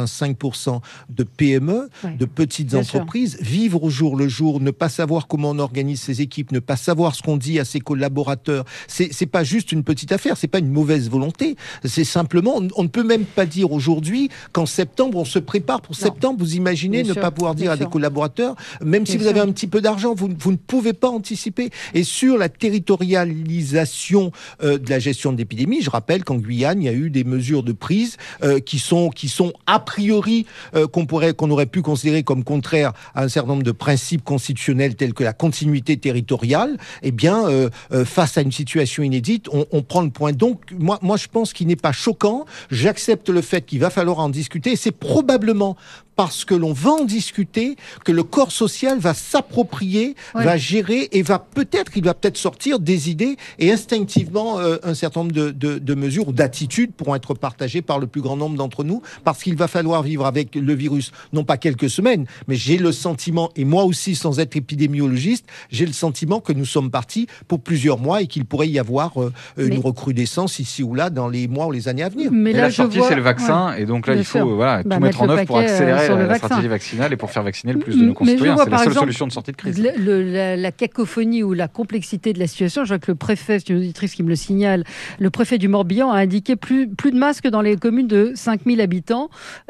85% de PME, de petites entreprises. Vivre au jour le jour, ne pas savoir comment on organise ses équipes, ne pas savoir ce qu'on dit à ses collaborateurs, c'est pas juste une petite affaire, c'est pas une mauvaise volonté, c'est simplement, on ne peut même pas dire aujourd'hui qu'en septembre, on se prépare pour septembre. Vous imaginez pas pouvoir dire à des collaborateurs, même si vous avez un petit peu d'argent, vous ne pouvez pas anticiper. Et sur la territorialisation de la gestion de l'épidémie, je rappelle qu'en Guyane, il y a eu des mesures de prise qui sont a priori qu'on aurait pu considérer comme contraires à un certain nombre de principes constitutionnels tels que la continuité territoriale. Eh bien, face à une situation inédite, on prend le point. Donc, moi, je pense qu'il n'est pas choquant. J'accepte le fait qu'il va falloir en discuter. Et c'est probablement parce que l'on va en discuter que le corps social va s'approprier, va gérer et il va peut-être sortir des idées, et instinctivement un certain nombre de mesures ou d'attitudes pourront être partagées par le plus grand nombre d'entre nous, parce qu'il va falloir vivre avec le virus, non pas quelques semaines, mais j'ai le sentiment, et moi aussi sans être épidémiologiste, j'ai le sentiment que nous sommes partis pour plusieurs mois et qu'il pourrait y avoir une recrudescence ici ou là dans les mois ou les années à venir. Mais là, la sortie, c'est le vaccin, et donc là, il faut tout mettre en œuvre pour accélérer la stratégie vaccinale et pour faire vacciner le plus de nos concitoyens. C'est la seule solution de sortie de crise. La cacophonie ou la complexité de la situation, je vois que le préfet, c'est une auditrice qui me le signale, le préfet du Morbihan a indiqué plus de masques dans les communes de 5000 habitants.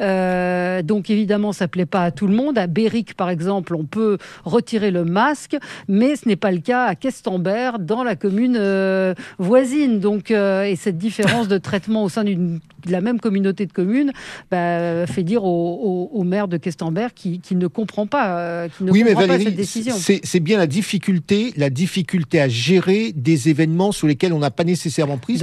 Donc évidemment, ça ne plaît pas à tout le monde. À Béric, par exemple, on peut retirer le masque, mais ce n'est pas le cas à Questembert, dans la commune voisine. Donc, et cette différence de traitement au sein de la même communauté de communes fait dire au maire de Questembert qui ne comprend pas, pas cette décision. C'est bien la difficulté à gérer des événements sur lesquels on n'a pas nécessairement prise,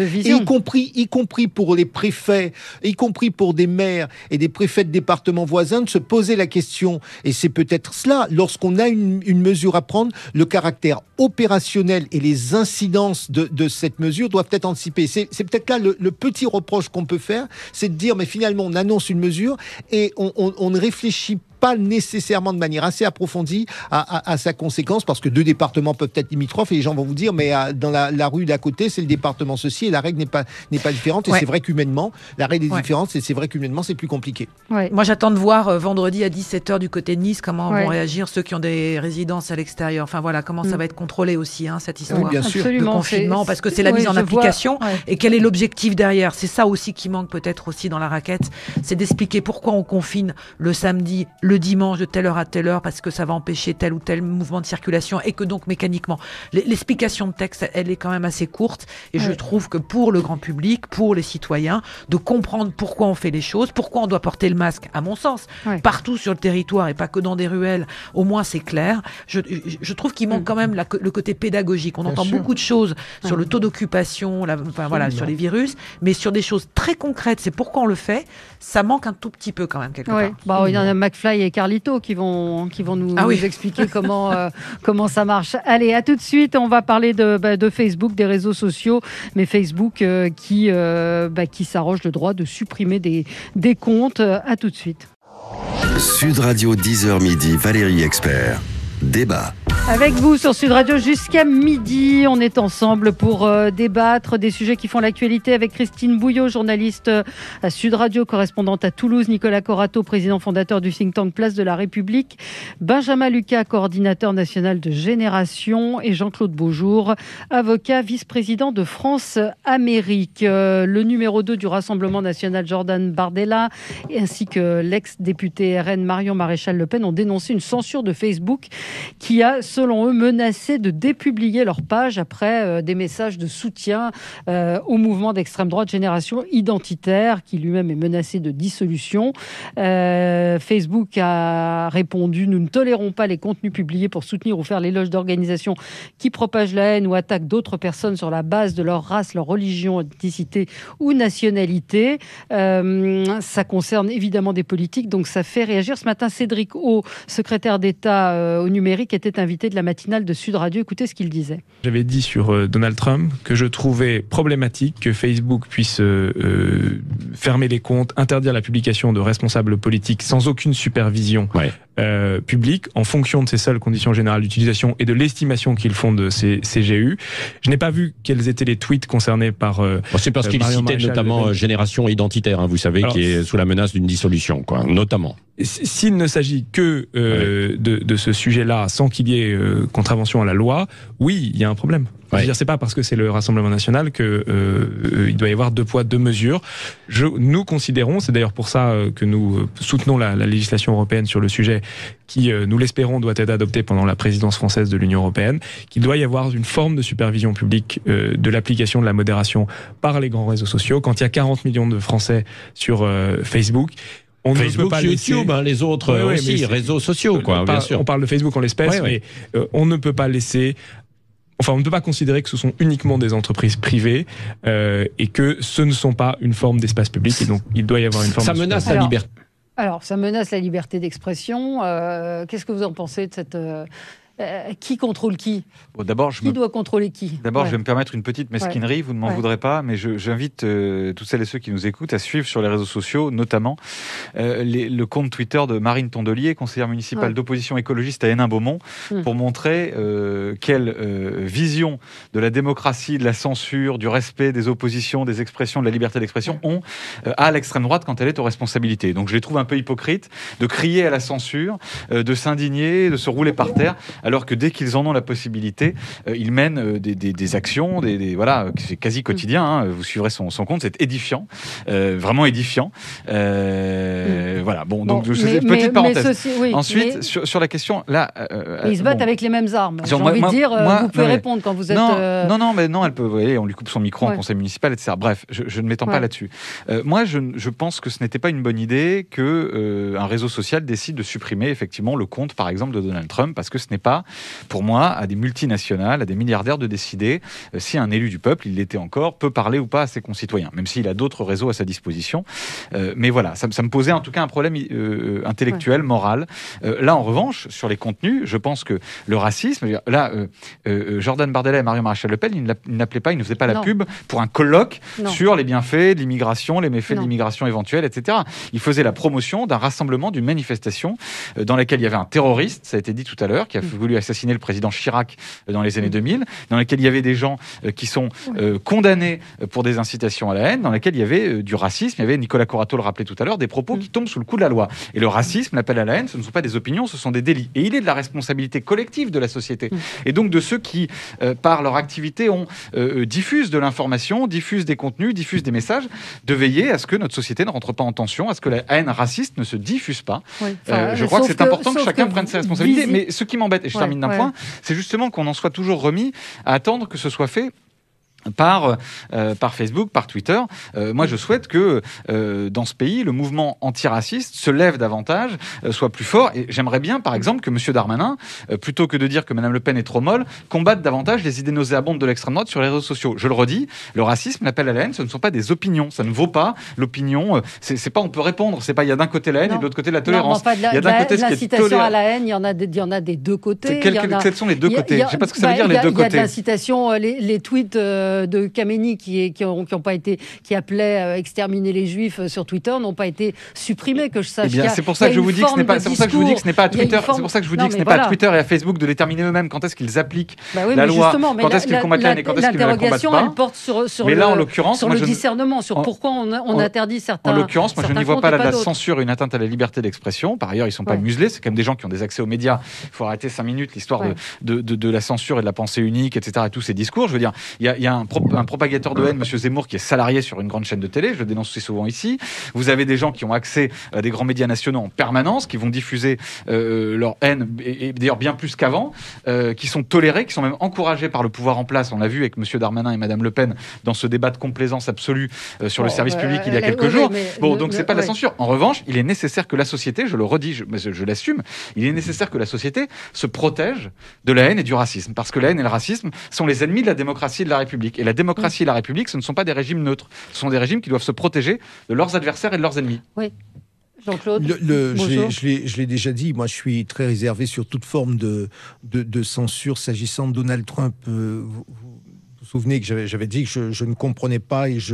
y compris pour les préfets, y compris pour des maires et des préfets de départements voisins, de se poser la question, et c'est peut-être cela, lorsqu'on a une mesure à prendre, le caractère opérationnel et les incidences de cette mesure doivent être anticipées. C'est peut-être là le petit reproche qu'on peut faire, c'est de dire, mais finalement, on annonce une mesure et on ne réfléchit pas nécessairement de manière assez approfondie à sa conséquence, parce que deux départements peuvent être limitrophes et les gens vont vous dire, mais dans la rue d'à côté, c'est le département ceci et la règle n'est pas différente. Et c'est vrai qu'humainement, la règle est différente, et c'est vrai qu'humainement, c'est plus compliqué. Moi, j'attends de voir vendredi à 17h du côté de Nice comment vont réagir ceux qui ont des résidences à l'extérieur. Enfin voilà, comment ça va être contrôlé aussi, cette histoire de confinement, parce que c'est la mise en application. Et quel est l'objectif derrière? C'est ça aussi qui manque peut-être aussi dans la raquette, c'est d'expliquer pourquoi on confine le samedi, le le dimanche de telle heure à telle heure parce que ça va empêcher tel ou tel mouvement de circulation et que donc mécaniquement, l'explication de texte, elle est quand même assez courte et je trouve que pour le grand public, pour les citoyens, de comprendre pourquoi on fait les choses, pourquoi on doit porter le masque, à mon sens, partout sur le territoire et pas que dans des ruelles, au moins c'est clair. Je trouve qu'il manque quand même le côté pédagogique. On entend beaucoup de choses sur le taux d'occupation, sur les virus, mais sur des choses très concrètes, c'est pourquoi on le fait, ça manque un tout petit peu quand même quelque part. Il y en a McFly et Carlito qui vont nous expliquer comment ça marche. Allez, à tout de suite, on va parler de Facebook, des réseaux sociaux, mais Facebook qui s'arroge le droit de supprimer des comptes. À tout de suite. Sud Radio 10h midi, Valérie Expert. Débat. Avec vous sur Sud Radio jusqu'à midi, on est ensemble pour débattre des sujets qui font l'actualité avec Christine Bouillot, journaliste à Sud Radio, correspondante à Toulouse, Nicolas Corato, président fondateur du think tank Place de la République, Benjamin Lucas, coordinateur national de Génération et Jean-Claude Beaujour, avocat, vice-président de France-Amérique. Le numéro 2 du Rassemblement national, Jordan Bardella, ainsi que l'ex-député RN Marion Maréchal-Le Pen ont dénoncé une censure de Facebook qui a, selon eux, menacé de dépublier leur page après des messages de soutien au mouvement d'extrême droite Génération Identitaire, qui lui-même est menacé de dissolution. Facebook a répondu « Nous ne tolérons pas les contenus publiés pour soutenir ou faire l'éloge d'organisations qui propagent la haine ou attaquent d'autres personnes sur la base de leur race, leur religion, ethnicité ou nationalité. » Ça concerne évidemment des politiques, donc ça fait réagir. Ce matin, Cédric O, secrétaire d'État au numérique, était invité de la matinale de Sud Radio. Écoutez ce qu'il disait. J'avais dit sur Donald Trump que je trouvais problématique que Facebook puisse fermer les comptes, interdire la publication de responsables politiques sans aucune supervision publique, en fonction de ses seules conditions générales d'utilisation et de l'estimation qu'ils font de ces CGU. Je n'ai pas vu quels étaient les tweets concernés par c'est parce qu'il citait notamment Génération Identitaire, vous savez, qui est sous la menace d'une dissolution, notamment. S'il ne s'agit que de ce sujet-là, sans qu'il y ait contravention à la loi, oui, il y a un problème. Je veux dire, c'est pas parce que c'est le Rassemblement national que il doit y avoir 2 poids 2 mesures. Nous considérons, c'est d'ailleurs pour ça que nous soutenons la législation européenne sur le sujet, qui, nous l'espérons, doit être adoptée pendant la présidence française de l'Union européenne, qu'il doit y avoir une forme de supervision publique de l'application de la modération par les grands réseaux sociaux. Quand il y a 40 millions de Français sur Facebook, on Facebook, ne peut pas YouTube, les autres aussi, réseaux sociaux, bien sûr. On parle de Facebook en l'espèce, mais on ne peut pas laisser... Enfin, on ne peut pas considérer que ce sont uniquement des entreprises privées et que ce ne sont pas une forme d'espace public. Et donc, il doit y avoir une forme. Ça menace la liberté. Alors, ça menace la liberté d'expression. Qu'est-ce que vous en pensez de cette... qui contrôle qui ? Qui doit contrôler qui ? D'abord, je vais me permettre une petite mesquinerie, vous ne m'en voudrez pas, mais j'invite toutes celles et ceux qui nous écoutent à suivre sur les réseaux sociaux, notamment le compte Twitter de Marine Tondelier, conseillère municipale d'opposition écologiste à Hénin-Beaumont, pour montrer quelle vision de la démocratie, de la censure, du respect des oppositions, des expressions, de la liberté d'expression ont à l'extrême droite quand elle est aux responsabilités. Donc je les trouve un peu hypocrites de crier à la censure, de s'indigner, de se rouler par terre, alors que dès qu'ils en ont la possibilité, ils mènent des actions, c'est quasi quotidien. Vous suivrez son compte, c'est édifiant, vraiment édifiant. Donc petite parenthèse. Ensuite, sur la question là, ils se battent avec les mêmes armes. J'ai envie de dire, vous pouvez répondre quand vous êtes. Non, elle peut. Vous voyez, on lui coupe son micro en conseil municipal, etc. Bref, je ne m'étends pas là-dessus. Moi, je pense que ce n'était pas une bonne idée que un réseau social décide de supprimer effectivement le compte, par exemple, de Donald Trump, parce que ce n'est pas, pour moi, à des multinationales, à des milliardaires de décider si un élu du peuple, il l'était encore, peut parler ou pas à ses concitoyens, même s'il a d'autres réseaux à sa disposition. Mais voilà, ça me posait en tout cas un problème intellectuel, moral. Là, en revanche, sur les contenus, je pense que le racisme, là, Jordan Bardella et Marion Maréchal-Le Pen, ils n'appelaient pas, ils ne faisaient pas la pub pour un colloque sur les bienfaits de l'immigration, les méfaits de l'immigration éventuelle, etc. Ils faisaient la promotion d'un rassemblement, d'une manifestation dans laquelle il y avait un terroriste, ça a été dit tout à l'heure, qui a voulu assassiner le président Chirac dans les années 2000, dans lesquels il y avait des gens qui sont condamnés pour des incitations à la haine, dans lesquels il y avait du racisme, il y avait, Nicolas Corato le rappelait tout à l'heure, des propos qui tombent sous le coup de la loi. Et le racisme, l'appel à la haine, ce ne sont pas des opinions, ce sont des délits. Et il est de la responsabilité collective de la société. Et donc de ceux qui, par leur activité, diffusent de l'information, diffusent des contenus, diffusent des messages, de veiller à ce que notre société ne rentre pas en tension, à ce que la haine raciste ne se diffuse pas. Je crois que c'est important que chacun prenne ses responsabilités. Mais ce qui m'embête, et je termine d'un point, c'est justement qu'on en soit toujours remis à attendre que ce soit fait par Facebook, par Twitter. Moi, je souhaite que dans ce pays, le mouvement antiraciste se lève davantage, soit plus fort. Et j'aimerais bien, par exemple, que M. Darmanin, plutôt que de dire que Mme Le Pen est trop molle, combatte davantage les idées nauséabondes de l'extrême droite sur les réseaux sociaux. Je le redis, le racisme, l'appel à la haine, ce ne sont pas des opinions. Ça ne vaut pas l'opinion. C'est pas on peut répondre. C'est pas il y a d'un côté la haine et de l'autre côté la tolérance. Il y a d'un côté l'incitation à la haine. Il y en a des deux côtés. Quels sont les deux côtés? Je ne sais pas ce que ça veut dire les deux côtés. Il y a de l'incitation, les tweets de Khamenei qui appelait à exterminer les Juifs sur Twitter n'ont pas été supprimés, que je sache. Eh bien, c'est pour ça que je vous dis que ce n'est pas. C'est pour ça que je vous dis que ce n'est pas à Twitter. C'est pour ça que je vous dis que ce n'est pas à Twitter et à Facebook de déterminer eux-mêmes quand est-ce qu'ils appliquent la loi, quand est-ce qu'ils combattent la haine et quand est-ce qu'ils ne la combattent pas. Elle porte sur le discernement, sur pourquoi on interdit certains. En l'occurrence, moi, je n'y vois pas la censure, une atteinte à la liberté d'expression. Par ailleurs, ils ne sont pas muselés. C'est quand même des gens qui ont des accès aux médias. Il faut arrêter 5 minutes l'histoire de la censure et de la pensée unique, etc. Et tous ces discours. Je veux dire, il y a un propagateur de haine, M. Zemmour, qui est salarié sur une grande chaîne de télé, je le dénonce aussi souvent ici. Vous avez des gens qui ont accès à des grands médias nationaux en permanence, qui vont diffuser leur haine, et d'ailleurs bien plus qu'avant, qui sont tolérés, qui sont même encouragés par le pouvoir en place. On l'a vu avec M. Darmanin et Mme Le Pen dans ce débat de complaisance absolue sur le service public il y a quelques jours. Donc c'est pas de la censure. En revanche, il est nécessaire que la société, je le redis, je l'assume, il est nécessaire que la société se protège de la haine et du racisme, parce que la haine et le racisme sont les ennemis de la démocratie et de la République. Et la démocratie et la République, ce ne sont pas des régimes neutres. Ce sont des régimes qui doivent se protéger de leurs adversaires et de leurs ennemis. Oui. Jean-Claude, je l'ai déjà dit, moi je suis très réservé sur toute forme de censure s'agissant de Donald Trump. Vous vous souvenez que j'avais dit que je ne comprenais pas et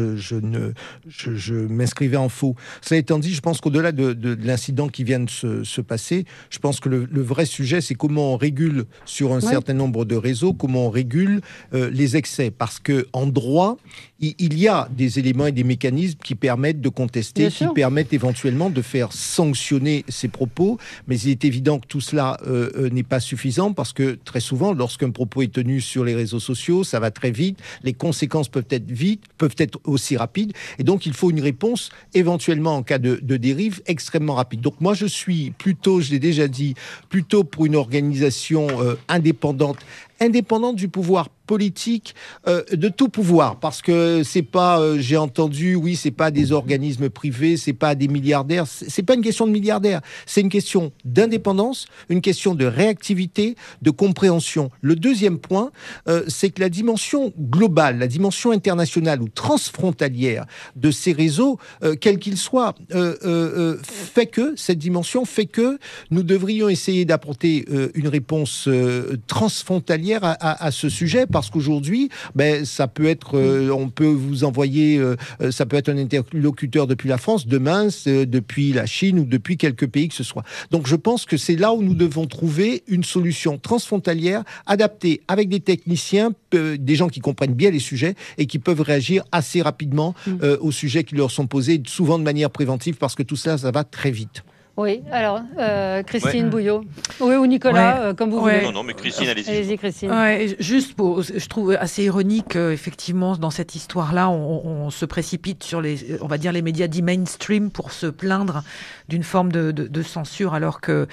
je m'inscrivais en faux. Cela étant dit, je pense qu'au-delà de l'incident qui vient de se passer, je pense que le vrai sujet, c'est comment on régule sur un certain nombre de réseaux, comment on régule les excès. Parce qu'en droit, il y a des éléments et des mécanismes qui permettent de contester, qui permettent éventuellement de faire sanctionner ces propos. Mais il est évident que tout cela n'est pas suffisant parce que très souvent, lorsqu'un propos est tenu sur les réseaux sociaux, ça va très vite. Les conséquences peuvent être aussi rapides. Et donc, il faut une réponse éventuellement en cas de dérive extrêmement rapide. Donc, moi, je suis plutôt, je l'ai déjà dit, plutôt pour une organisation indépendante du pouvoir politique, de tout pouvoir, parce que c'est pas, j'ai entendu, oui, c'est pas des organismes privés, c'est pas des milliardaires, c'est pas une question de milliardaires, c'est une question d'indépendance, une question de réactivité, de compréhension. Le deuxième point, c'est que la dimension globale, la dimension internationale ou transfrontalière de ces réseaux, quels qu'ils soient, fait que, cette dimension fait que nous devrions essayer d'apporter une réponse transfrontalière à ce sujet, parce qu'aujourd'hui, ça peut être, on peut vous envoyer, ça peut être un interlocuteur depuis la France, demain, depuis la Chine ou depuis quelques pays que ce soit. Donc je pense que c'est là où nous devons trouver une solution transfrontalière adaptée avec des techniciens, des gens qui comprennent bien les sujets et qui peuvent réagir assez rapidement aux sujets qui leur sont posés, souvent de manière préventive, parce que tout ça va très vite. Oui, alors, Christine Bouillot. Oui, ou Nicolas, comme vous voulez. Non, mais Christine, allez-y. Allez-y, Christine. Juste je trouve assez ironique, effectivement, dans cette histoire-là, on se précipite sur on va dire, les médias dits mainstream pour se plaindre d'une forme de censure, alors que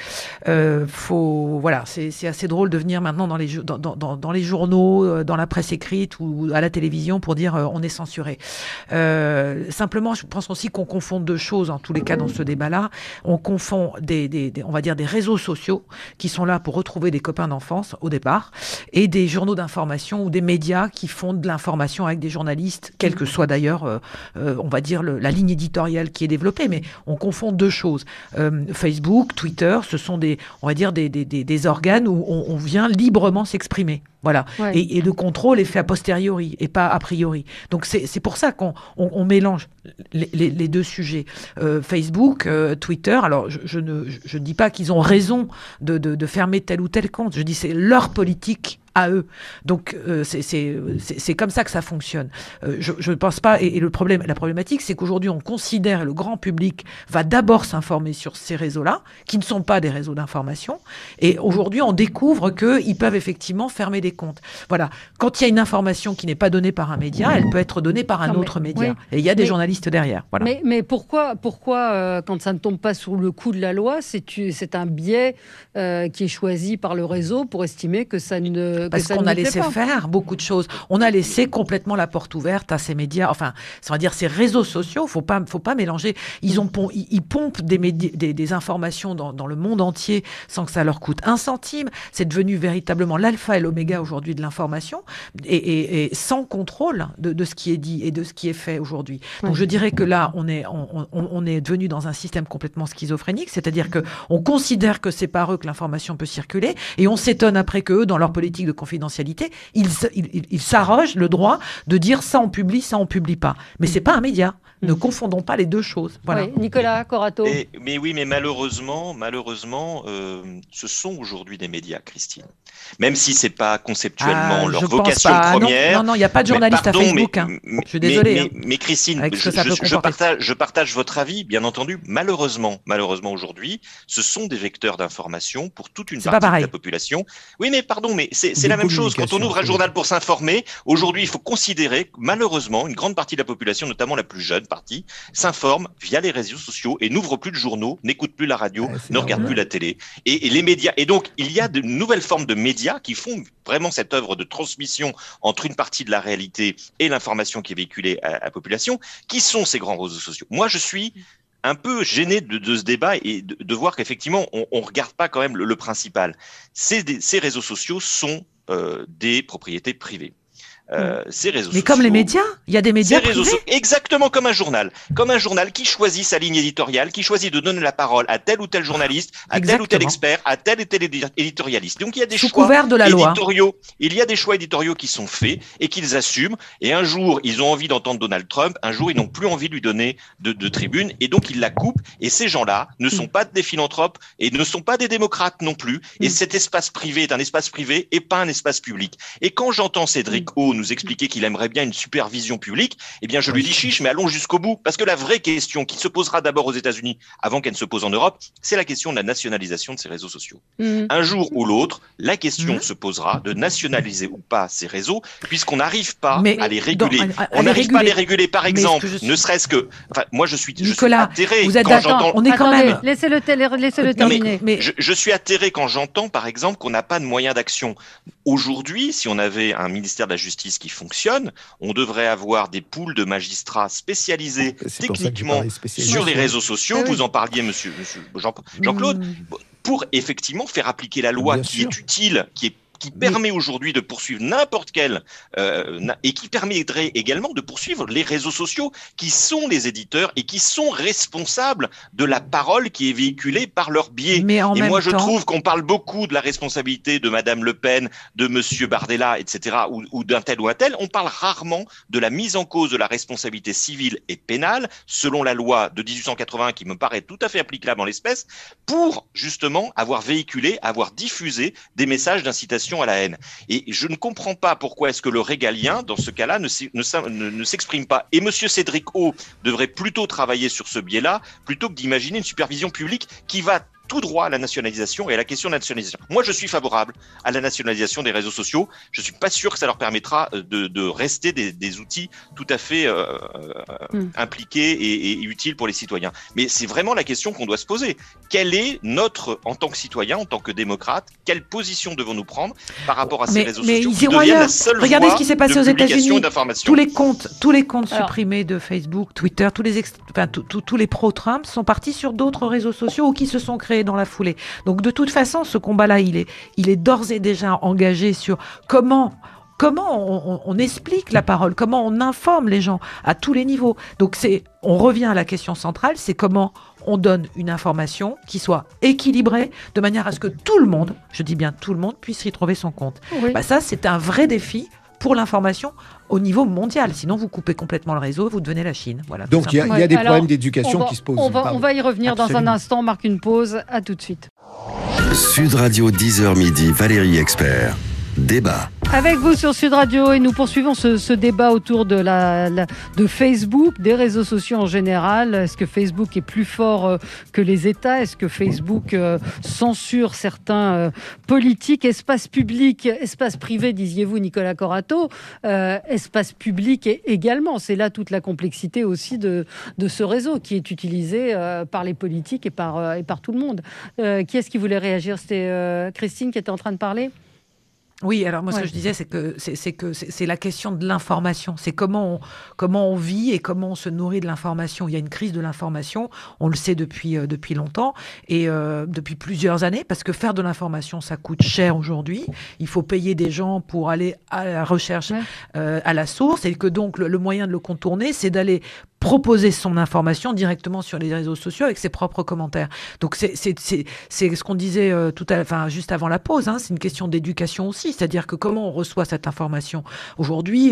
c'est assez drôle de venir maintenant dans les journaux, dans la presse écrite ou à la télévision pour dire on est censuré. Simplement, je pense aussi qu'on confond deux choses, en tous les cas, dans ce débat-là. On confond on va dire des réseaux sociaux qui sont là pour retrouver des copains d'enfance au départ, et des journaux d'information ou des médias qui font de l'information avec des journalistes, quelle que soit d'ailleurs, on va dire, la ligne éditoriale qui est développée. Mais on confond deux choses. choses. Facebook, Twitter, ce sont on va dire des organes où on vient librement s'exprimer. Voilà. Ouais. Et le contrôle est fait a posteriori et pas a priori. Donc c'est pour ça qu'on mélange les deux sujets. Facebook, Twitter. Alors je ne dis pas qu'ils ont raison de fermer tel ou tel compte. Je dis c'est leur politique à eux. Donc c'est comme ça que ça fonctionne. Je ne pense pas. Et la problématique, c'est qu'aujourd'hui on considère, et le grand public va d'abord s'informer sur ces réseaux-là, qui ne sont pas des réseaux d'information. Et aujourd'hui on découvre qu'ils peuvent effectivement fermer des comptes. Voilà. Quand il y a une information qui n'est pas donnée par un média, elle peut être donnée par un autre média. Oui. Et il y a des journalistes derrière. Voilà. Mais pourquoi quand ça ne tombe pas sous le coup de la loi, c'est un biais qui est choisi par le réseau pour estimer que ça ne... Parce qu'on a laissé faire beaucoup de choses. On a laissé complètement la porte ouverte à ces médias, enfin, ça veut dire ces réseaux sociaux. Faut pas mélanger. Ils pompent des informations dans le monde entier sans que ça leur coûte un centime. C'est devenu véritablement l'alpha et l'oméga aujourd'hui de l'information et sans contrôle de ce qui est dit et de ce qui est fait aujourd'hui. Donc je dirais que là, on est devenu dans un système complètement schizophrénique, c'est-à-dire que on considère que c'est par eux que l'information peut circuler et on s'étonne après que eux, dans leur politique de confidentialité, ils s'arrogent le droit de dire ça on publie pas. Mais c'est pas un média. Ne confondons pas les deux choses. Voilà. Oui, Nicolas Corato. Mais malheureusement, ce sont aujourd'hui des médias, Christine. Même si c'est pas conceptuellement leur vocation première. Non, il n'y a pas de journaliste à Facebook. Je suis désolé. Mais Christine, je partage votre avis, bien entendu. Malheureusement aujourd'hui, ce sont des vecteurs d'information pour toute une partie de la population. Oui, mais pardon, mais c'est la même chose. Quand on ouvre un journal pour s'informer, aujourd'hui, il faut considérer que malheureusement, une grande partie de la population, notamment la plus jeune partie, s'informe via les réseaux sociaux et n'ouvre plus de journaux, n'écoute plus la radio, ne regarde plus la télé. Et les médias. Et donc, il y a de nouvelles formes de médias qui font vraiment cette œuvre de transmission entre une partie de la réalité et l'information qui est véhiculée à la population, qui sont ces grands réseaux sociaux. Moi, je suis un peu gêné de ce débat et de voir qu'effectivement, on regarde pas quand même le principal. Ces réseaux sociaux sont des propriétés privées. Ces réseaux sociaux. Mais comme les médias, il y a des médias privés. Exactement comme un journal qui choisit sa ligne éditoriale, qui choisit de donner la parole à tel ou tel journaliste, à tel ou tel expert, à tel et tel éditorialiste. Donc il y a des choix éditoriaux. Il y a des choix éditoriaux qui sont faits et qu'ils assument. Et un jour, ils ont envie d'entendre Donald Trump. Un jour, ils n'ont plus envie de lui donner de tribune et donc ils la coupent. Et ces gens-là ne sont pas des philanthropes et ne sont pas des démocrates non plus. Et cet espace privé est un espace privé et pas un espace public. Et quand j'entends Cédric O nous expliquer qu'il aimerait bien une supervision publique, eh bien je lui dis chiche, mais allons jusqu'au bout. Parce que la vraie question qui se posera d'abord aux États-Unis avant qu'elle ne se pose en Europe, c'est la question de la nationalisation de ces réseaux sociaux. Un jour ou l'autre, la question se posera de nationaliser ou pas ces réseaux, puisqu'on n'arrive pas à les réguler. On n'arrive pas à les réguler, par exemple, ne serait-ce que... Enfin, moi je suis atterré quand j'entends... On est quand même... Laissez-le terminer. Je suis atterré quand j'entends, par exemple, qu'on n'a pas de moyens d'action. Aujourd'hui, si on avait un ministère de la Justice qui fonctionne, on devrait avoir des poules de magistrats spécialisés techniquement sur les réseaux sociaux. Vous en parliez, monsieur Jean-Claude, pour effectivement faire appliquer la loi qui est utile, qui permet aujourd'hui de poursuivre n'importe quel et qui permettrait également de poursuivre les réseaux sociaux qui sont les éditeurs et qui sont responsables de la parole qui est véhiculée par leur biais. Et moi, je trouve qu'on parle beaucoup de la responsabilité de Madame Le Pen, de Monsieur Bardella, etc., ou d'un tel ou un tel. On parle rarement de la mise en cause de la responsabilité civile et pénale, selon la loi de 1880, qui me paraît tout à fait applicable en l'espèce, pour justement avoir véhiculé, avoir diffusé des messages d'incitation à la haine. Et je ne comprends pas pourquoi est-ce que le régalien, dans ce cas-là, ne s'exprime pas. Et monsieur Cédric O devrait plutôt travailler sur ce biais-là, plutôt que d'imaginer une supervision publique qui va tout droit à la nationalisation et à la question de la nationalisation. Moi, je suis favorable à la nationalisation des réseaux sociaux. Je suis pas sûr que ça leur permettra de rester des outils tout à fait impliqués et utiles pour les citoyens. Mais c'est vraiment la question qu'on doit se poser. Quelle est en tant que citoyen, en tant que démocrate, quelle position devons-nous prendre par rapport à ces réseaux sociaux qui deviennent la seule Regardez ce qui s'est passé aux États-Unis. D'information. Tous les comptes supprimés de Facebook, Twitter, tous les pro-Trump sont partis sur d'autres réseaux sociaux ou qui se sont créés dans la foulée. Donc de toute façon, ce combat-là, il est d'ores et déjà engagé sur comment comment on explique la parole, comment on informe les gens à tous les niveaux. Donc on revient à la question centrale, c'est comment on donne une information qui soit équilibrée de manière à ce que tout le monde, je dis bien tout le monde, puisse y trouver son compte. Oui. Ça, c'est un vrai défi pour l'information au niveau mondial. Sinon, vous coupez complètement le réseau, vous devenez la Chine. Voilà, donc, il y a des problèmes d'éducation qui se posent. On va y revenir Absolument. Dans un instant. On marque une pause. À tout de suite. Sud Radio 10h midi, Valérie Expert. Débat. Avec vous sur Sud Radio et nous poursuivons ce débat autour de Facebook, des réseaux sociaux en général. Est-ce que Facebook est plus fort que les États ? Est-ce que Facebook censure certains politiques ? Espace public, espace privé, disiez-vous Nicolas Corato, espace public également. C'est là toute la complexité aussi de ce réseau qui est utilisé par les politiques et par tout le monde. Qui est-ce qui voulait réagir ? C'était Christine qui était en train de parler ? Oui, alors moi ce que je disais, c'est que c'est la question de l'information. C'est comment on vit et comment on se nourrit de l'information. Il y a une crise de l'information, on le sait depuis longtemps et depuis plusieurs années, parce que faire de l'information, ça coûte cher aujourd'hui. Il faut payer des gens pour aller à la recherche, à la source, et que donc le moyen de le contourner, c'est d'aller proposer son information directement sur les réseaux sociaux avec ses propres commentaires. Donc c'est ce qu'on disait juste avant la pause. C'est une question d'éducation aussi, c'est-à-dire que comment on reçoit cette information. Aujourd'hui,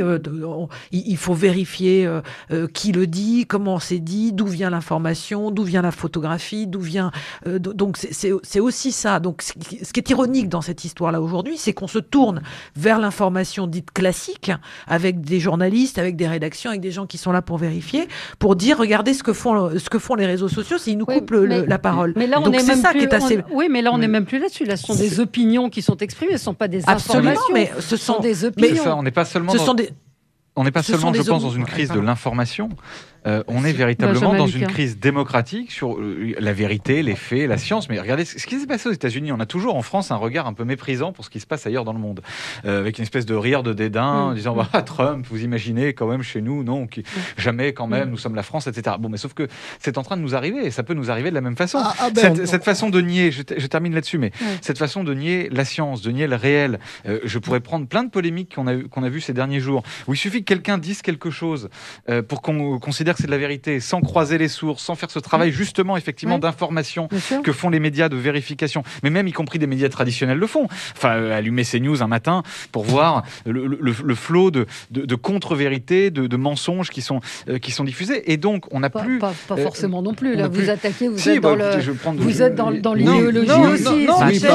il faut vérifier qui le dit, comment c'est dit, d'où vient l'information, d'où vient la photographie, d'où vient. Donc c'est aussi ça. Donc ce qui est ironique dans cette histoire-là aujourd'hui, c'est qu'on se tourne vers l'information dite classique avec des journalistes, avec des rédactions, avec des gens qui sont là pour vérifier, pour dire regardez ce que font les réseaux sociaux, c'est ils nous coupent la parole. Mais là donc c'est ça qui est assez. Oui, mais là on n'est même plus là-dessus. Là, ce sont des opinions qui sont exprimées, ce ne sont pas des informations. Mais ce sont des opinions. Mais ça, on n'est pas seulement. On n'est pas seulement, je pense, dans une crise de l'information. On est véritablement dans une crise démocratique sur la vérité, les faits, la science. Mais regardez ce qui s'est passé aux États-Unis. On a toujours en France un regard un peu méprisant pour ce qui se passe ailleurs dans le monde, avec une espèce de rire de dédain, en disant Trump, vous imaginez quand même chez nous, non, jamais quand même, nous sommes la France, etc. Bon, mais sauf que c'est en train de nous arriver, et ça peut nous arriver de la même façon. Cette façon de nier, je termine là-dessus, mais cette façon de nier la science, de nier le réel. Je pourrais prendre plein de polémiques qu'on a vues ces derniers jours, où il suffit que quelqu'un dise quelque chose pour qu'on considère que c'est de la vérité, sans croiser les sources, sans faire ce travail justement effectivement d'information que font les médias de vérification, mais même y compris des médias traditionnels le font. Enfin, allumer CNews un matin pour voir le flot de contre-vérités, de mensonges qui sont diffusés, et donc on n'a plus pas forcément non plus. Là, vous attaquez, vous êtes dans l'idéologie aussi.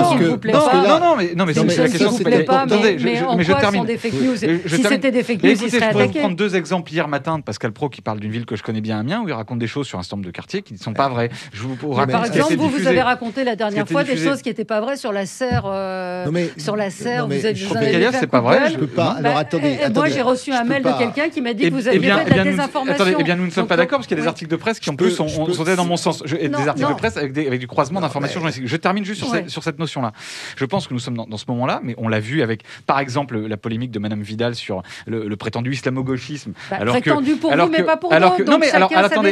Non, mais c'est la question. Mais en quoi sont des fake news ? Si c'était des fake news, ils seraient attaqués. Je vais prendre deux exemples hier matin de Pascal Praud qui parle d'une ville que je connais bien, Amiens, où il raconte des choses sur un certain nombre de quartiers qui ne sont pas vraies. Par exemple, vous avez raconté la dernière fois des choses qui n'étaient pas vraies sur la serre. Sur la serre, vous êtes c'est pas vrai. Je peux pas. Alors attendez. Moi, j'ai reçu un mail de quelqu'un qui m'a dit que vous aviez fait de la désinformation. Attendez, nous ne sommes pas d'accord parce qu'il y a des articles de presse qui en plus sont dans mon sens. Des articles de presse avec du croisement d'informations journalistiques. Je termine juste sur cette notion-là. Je pense que nous sommes dans ce moment-là, mais on l'a vu avec, par exemple, la polémique de Madame Vidal sur le prétendu islamo-gauchisme. Prétendu pour vous, mais pas pour d'autres. Non, mais attendez,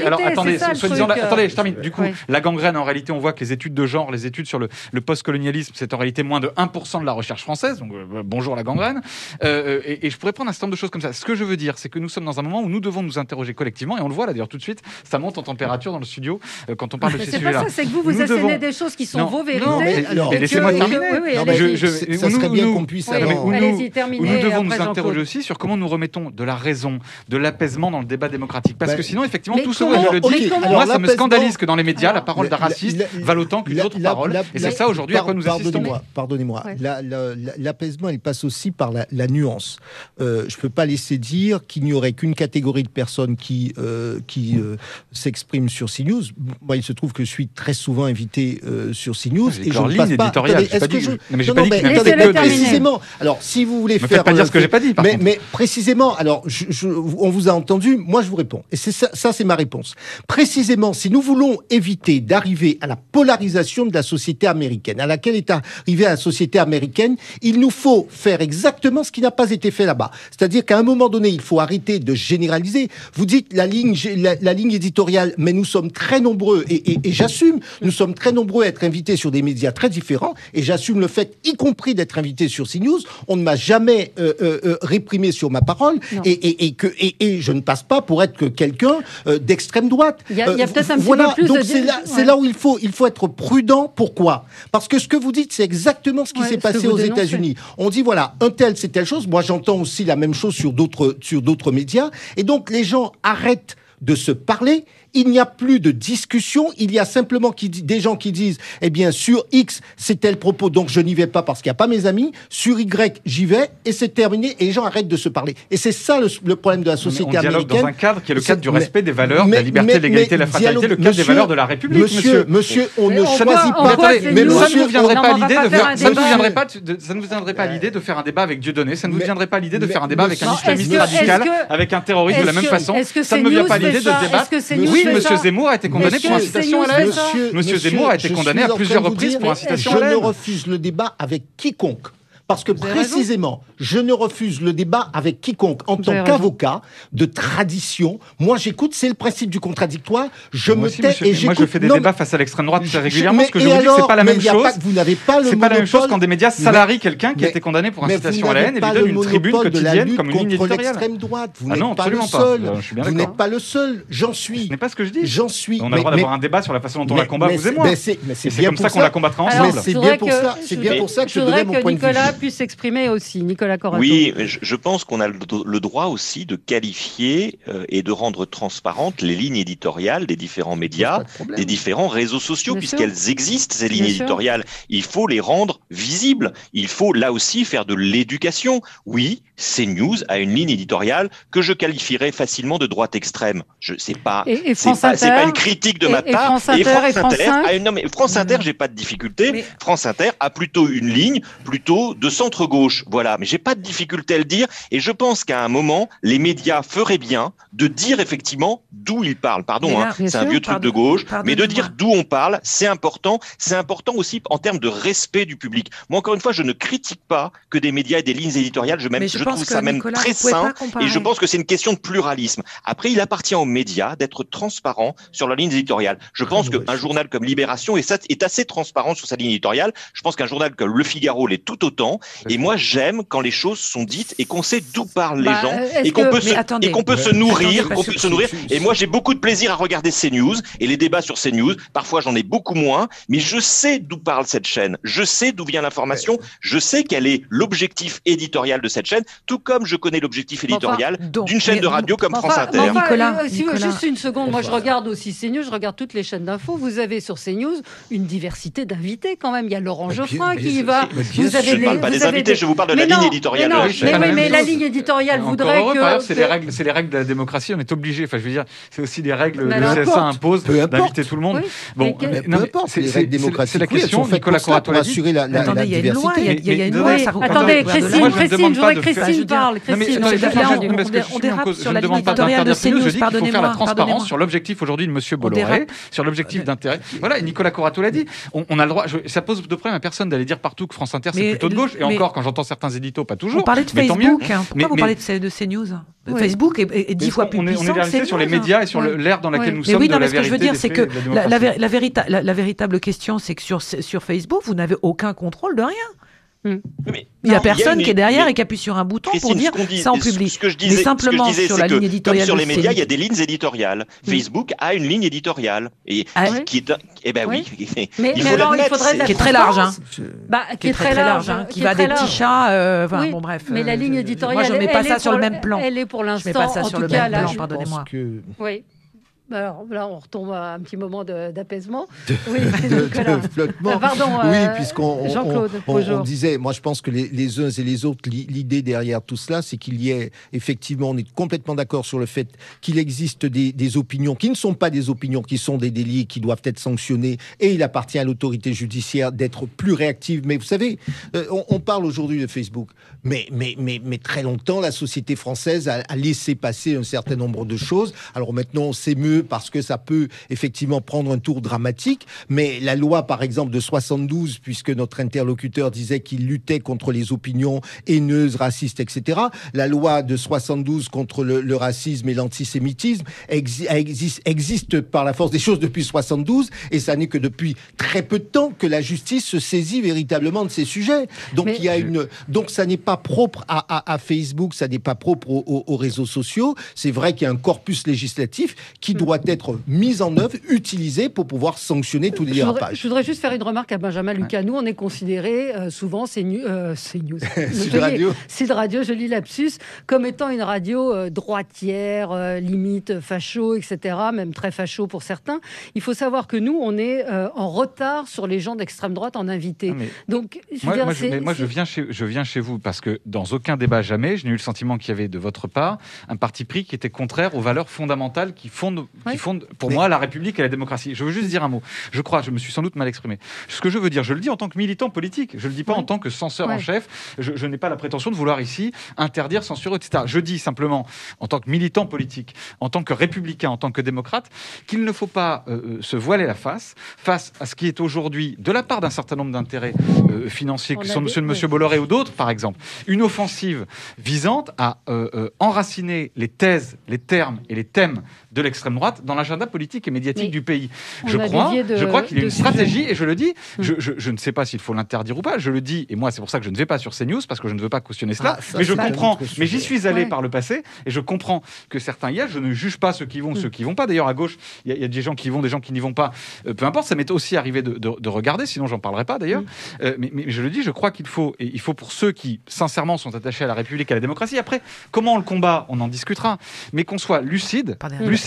je termine. Du coup, la gangrène, en réalité, on voit que les études de genre, les études sur le post-colonialisme, c'est en réalité moins de 1% de la recherche française. Donc, bonjour la gangrène. Et je pourrais prendre un certain nombre de choses comme ça. Ce que je veux dire, c'est que nous sommes dans un moment où nous devons nous interroger collectivement, et on le voit là d'ailleurs tout de suite, ça monte en température dans le studio quand on parle de ces sujets-là. C'est pas ça, c'est que vous assénez des choses qui sont vos vérités. Laissez-moi terminer. Ça serait bien qu'on puisse alors. Allez-y, terminez. Nous devons nous interroger aussi sur comment nous remettons de la raison, de l'apaisement dans le débat démocratique. Parce que sinon, effectivement, tout ce que je le dis, moi, ça me scandalise que dans les médias, la parole d'un raciste vale autant qu'une autre parole. Et c'est ça aujourd'hui à quoi nous assistons. Pardonnez-moi. L'apaisement, il passe aussi par la nuance. Je ne peux pas laisser dire qu'il n'y aurait qu'une catégorie de personnes qui s'expriment sur CNews. Moi, il se trouve que je suis très souvent invité sur CNews. Et je ne passe pas. Mais j'ai pas dit que précisément. Alors, si vous voulez faire. Ne faites pas dire ce que j'ai pas dit. Mais précisément, alors, on vous a entendu. Moi, je vous réponds. Et Ça, c'est ma réponse. Précisément, si nous voulons éviter d'arriver à la polarisation de la société américaine, à laquelle est arrivée la société américaine, il nous faut faire exactement ce qui n'a pas été fait là-bas. C'est-à-dire qu'à un moment donné, il faut arrêter de généraliser. Vous dites la ligne éditoriale, mais nous sommes très nombreux, et j'assume, nous sommes très nombreux à être invités sur des médias très différents, et j'assume le fait, y compris d'être invité sur CNews. On ne m'a jamais réprimé sur ma parole, et je ne passe pas pour être que quelqu'un d'extrême droite. Il y a peut-être un petit peu plus donc c'est là où il faut être prudent. Pourquoi ? Parce que ce que vous dites, c'est exactement ce qui s'est passé aux États-Unis. On dit voilà, un tel c'est telle chose. Moi, j'entends aussi la même chose sur d'autres médias. Et donc les gens arrêtent de se parler. Il n'y a plus de discussion, il y a simplement des gens qui disent « Eh bien, sur X, c'est tel propos, donc je n'y vais pas parce qu'il n'y a pas mes amis. Sur Y, j'y vais, et c'est terminé, et les gens arrêtent de se parler. » Et c'est ça le problème de la société américaine. On dialogue dans un cadre qui est le cadre du respect des valeurs, de la liberté, de l'égalité, de la fraternité, le cadre des valeurs de la République, monsieur, on ne choisit pas... Mais ça ne vous viendrait pas à l'idée de faire... Ça ne vous viendrait pas à l'idée de faire un débat avec Dieudonné, ça ne vous viendrait pas à l'idée de faire un débat avec un islamiste radical, avec un terroriste de la même façon. Ça ne me vient pas à l'idée de débattre. Oui, monsieur Zemmour a été condamné pour incitation à la haine. Monsieur Zemmour a été condamné à plusieurs reprises pour incitation à la haine. Je ne refuse le débat avec quiconque. Parce que précisément, je ne refuse le débat avec quiconque. En tant qu'avocat de tradition, moi j'écoute, c'est le principe du contradictoire, je me tais et j'écoute. Moi je fais des débats face à l'extrême droite très régulièrement, parce que je vous dis que c'est pas la même chose. Vous n'avez pas le monopole. C'est pas la même chose quand des médias salarient quelqu'un qui a été condamné pour incitation à la haine et lui donnent une tribune quotidienne comme une ligne éditoriale. L'extrême droite, vous n'êtes pas le seul. Vous n'êtes pas le seul, j'en suis. Ce n'est pas ce que je dis. J'en suis. On a le droit d'avoir un débat sur la façon dont on la combat, vous et moi. C'est comme ça qu'on la combattra ensemble. C'est bien pour ça que je donnais mon point de vue. Nicolas puisse s'exprimer aussi, Nicolas Corato. Oui, je pense qu'on a le droit aussi de qualifier et de rendre transparentes les lignes éditoriales des différents médias, des différents réseaux sociaux, puisqu'elles existent, ces lignes éditoriales. Il faut les rendre visibles. Il faut là aussi faire de l'éducation. Oui, CNews a une ligne éditoriale que je qualifierais facilement de droite extrême. C'est pas une critique de ma part. France Inter, j'ai pas de difficulté. France Inter a plutôt une ligne plutôt de centre-gauche. Voilà, mais j'ai pas de difficulté à le dire, et je pense qu'à un moment, les médias feraient bien de dire effectivement d'où ils parlent. Pardon, c'est un vieux truc de gauche, mais de dire d'où on parle, c'est important. C'est important aussi en termes de respect du public. Moi, encore une fois, je ne critique pas que des médias aient des lignes éditoriales. Je trouve ça même très sain, et je pense que c'est une question de pluralisme. Après, il appartient aux médias d'être transparents sur leur ligne éditoriale. Je pense qu'un journal comme Libération est assez transparent sur sa ligne éditoriale. Je pense qu'un journal comme Le Figaro l'est tout autant. Et moi, j'aime quand les choses sont dites et qu'on sait d'où parlent les gens et qu'on peut se nourrir. Et moi, j'ai beaucoup de plaisir à regarder CNews et les débats sur CNews. Parfois, j'en ai beaucoup moins, mais je sais d'où parle cette chaîne. Je sais d'où vient l'information. Je sais quel est l'objectif éditorial de cette chaîne, tout comme je connais l'objectif éditorial d'une chaîne de radio comme France Inter. Juste une seconde, moi je regarde aussi CNews, je regarde toutes les chaînes d'infos. Vous avez sur CNews une diversité d'invités quand même. Il y a Laurent Geoffrin qui y va. Je ne parle pas des invités, je vous parle de la ligne éditoriale. Mais la ligne éditoriale voudrait que... C'est les règles de la démocratie, on est obligé. Enfin, je veux dire, c'est aussi des règles que le CSA impose d'inviter tout le monde. Bon, peu importe, les règles démocratiques. C'est la question, Nicolas Corato l'a dit. Assurer la diversité. Il y a une loi. Attendez, Christine, je voudrais que Christine parle. On dérape sur la ligne éditoriale de CNews, je dis qu'il faut faire la transparence sur l'objectif aujourd'hui de M. Bolloré, sur l'objectif d'intérêt. Voilà, et Nicolas Corato l'a dit. On a le droit, ça pose de problème à personne d'aller dire partout que France Inter c'est plutôt de gauche. Et encore, quand j'entends certains éditos, pas toujours. On parlait de Facebook. Pourquoi vous parlez de CNews ? Facebook est 10 fois plus puissant. On est vérifié sur les médias et sur l'ère dans laquelle nous sommes. Oui, non, mais ce que je veux dire, c'est que la véritable question, c'est que sur Facebook, vous n'avez aucun contrôle de rien. Il n'y a personne qui est derrière et qui appuie sur un bouton pour dire ça en public. Ce que je disais, sur la ligne éditoriale, comme sur les médias, il y a des lignes éditoriales. Facebook a une ligne éditoriale qui est, mais alors il faudrait qui est très large, qui est très large, qui va des petits chats. Bon bref. Mais la ligne éditoriale, moi je mets pas ça sur le même plan. Elle est pour l'instant, je mets pas ça sur le même plan. Pardonnez-moi. Oui. Alors là, on retombe à un petit moment d'apaisement. Oui, de flottement. Pardon, oui, puisqu'on Jean-Claude, on disait, moi je pense que les uns et les autres, l'idée derrière tout cela, c'est qu'il y ait effectivement, on est complètement d'accord sur le fait qu'il existe des opinions qui ne sont pas des opinions, qui sont des délits qui doivent être sanctionnés, et il appartient à l'autorité judiciaire d'être plus réactive. Mais vous savez, on parle aujourd'hui de Facebook, mais très longtemps, la société française a laissé passer un certain nombre de choses. Alors maintenant, on s'émeut parce que ça peut effectivement prendre un tour dramatique, mais la loi, par exemple, de 72, puisque notre interlocuteur disait qu'il luttait contre les opinions haineuses, racistes, etc., la loi de 72 contre le racisme et l'antisémitisme existe par la force des choses depuis 72, et ça n'est que depuis très peu de temps que la justice se saisit véritablement de ces sujets. Donc donc ça n'est pas propre à Facebook, ça n'est pas propre aux réseaux sociaux. C'est vrai qu'il y a un corpus législatif qui doit être mis en œuvre, utilisé pour pouvoir sanctionner tous les dérapages. Je voudrais juste faire une remarque à Benjamin Lucas. Nous, on est considéré souvent, Sud Radio, je lis lapsus, comme étant une radio droitière, limite facho, etc., même très facho pour certains. Il faut savoir que nous, on est en retard sur les gens d'extrême droite en invité. Donc, je viens chez vous parce que dans aucun débat jamais, je n'ai eu le sentiment qu'il y avait de votre part un parti pris qui était contraire aux valeurs fondamentales qui fondent pour moi la République et la démocratie. Je veux juste dire un mot. Je me suis sans doute mal exprimé. Ce que je veux dire, je le dis en tant que militant politique, je le dis pas en tant que censeur en chef. Je n'ai pas la prétention de vouloir ici interdire, censurer, etc. Je dis simplement, en tant que militant politique, en tant que républicain, en tant que démocrate, qu'il ne faut pas se voiler la face à ce qui est aujourd'hui, de la part d'un certain nombre d'intérêts financiers, qui sont de M. Bolloré ou d'autres, par exemple, une offensive visant à enraciner les thèses, les termes et les thèmes de l'extrême droite dans l'agenda politique et médiatique du pays. Je crois qu'il y a une stratégie, et je le dis, je ne sais pas s'il faut l'interdire ou pas, je le dis, et moi c'est pour ça que je ne vais pas sur CNews, parce que je ne veux pas cautionner cela, mais je comprends, mais j'y suis allé par le passé, et je comprends que certains y aillent, je ne juge pas ceux qui vont, ceux qui vont pas. D'ailleurs, à gauche, il y a des gens qui vont, des gens qui n'y vont pas, peu importe, ça m'est aussi arrivé de regarder, sinon j'en parlerai pas d'ailleurs, mais je le dis, je crois qu'il faut pour ceux qui, sincèrement, sont attachés à la République et à la démocratie, après, comment on le combat, on en discutera, mais qu'on soit lucide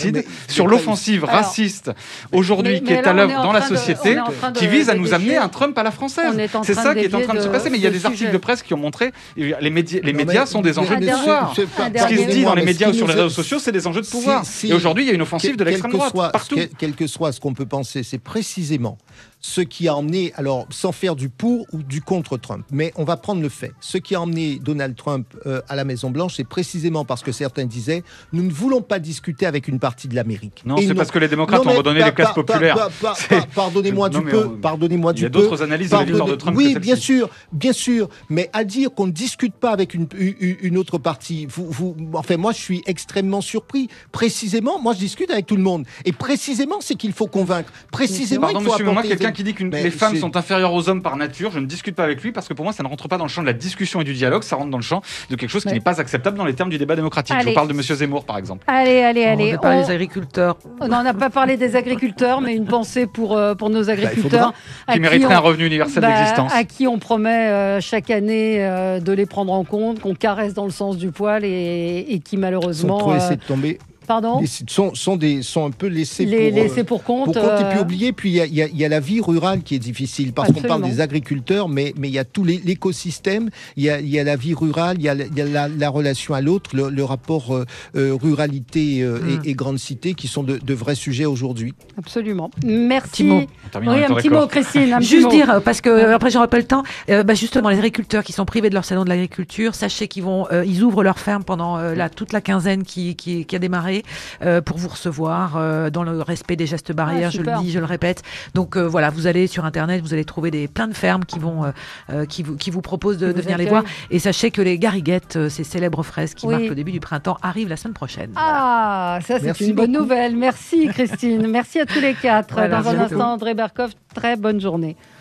sur l'offensive raciste aujourd'hui qui est à l'œuvre dans la société, qui vise à nous amener un Trump à la française. C'est ça qui est en train de se passer. Mais il y a des articles de presse qui ont montré les médias sont des enjeux de pouvoir. Ce qui se dit dans les médias ou sur les réseaux sociaux, c'est des enjeux de pouvoir. Et aujourd'hui, il y a une offensive de l'extrême droite partout. Quel que soit ce qu'on peut penser, c'est précisément ce qui a emmené, alors sans faire du pour ou du contre Trump, mais on va prendre le fait. Ce qui a emmené Donald Trump à la Maison-Blanche, c'est précisément parce que certains disaient « Nous ne voulons pas discuter avec une partie de l'Amérique ». Non, c'est parce que les démocrates ont redonné les classes populaires. Pardonnez-moi du peu. Il y a d'autres analyses de la victoire de Trump. Oui, bien sûr. Mais à dire qu'on ne discute pas avec une autre partie, enfin, moi, je suis extrêmement surpris. Précisément, moi, je discute avec tout le monde. Et précisément, c'est qu'il faut convaincre. Précisément, il faut apporter... Quelqu'un qui dit que les femmes sont inférieures aux hommes par nature, je ne discute pas avec lui parce que pour moi ça ne rentre pas dans le champ de la discussion et du dialogue, ça rentre dans le champ de quelque chose qui n'est pas acceptable dans les termes du débat démocratique. Je vous parle de M. Zemmour par exemple. Allez. On a parlé des agriculteurs. On n'a pas parlé des agriculteurs, mais une pensée pour nos agriculteurs. Qui mériteraient un revenu universel d'existence. À qui on promet chaque année de les prendre en compte, qu'on caresse dans le sens du poil et qui malheureusement... Sont trop laissés de tomber. Pardon ? Sont un peu laissés pour compte. Et puis oublier, puis il y a la vie rurale qui est difficile, parce qu'on parle des agriculteurs, mais il y a tout l'écosystème, il y a la vie rurale, il y a la relation à l'autre, le rapport ruralité et grande cité, qui sont de vrais sujets aujourd'hui. Absolument. Merci. Oui, un petit mot, Christine. Juste dire, parce que après j'aurai pas le temps, justement les agriculteurs qui sont privés de leur salon de l'agriculture, sachez qu'ils ils ouvrent leur ferme pendant toute la quinzaine qui a démarré. Pour vous recevoir dans le respect des gestes barrières, je le dis, je le répète. Donc voilà, vous allez sur internet, vous allez trouver plein de fermes qui vous proposent de venir les voir. Et sachez que les gariguettes, ces célèbres fraises qui marquent le début du printemps, arrivent la semaine prochaine. Ah, ça c'est une bonne nouvelle. Merci Christine, merci à tous les quatre. Dans un instant, André Berkoff, très bonne journée.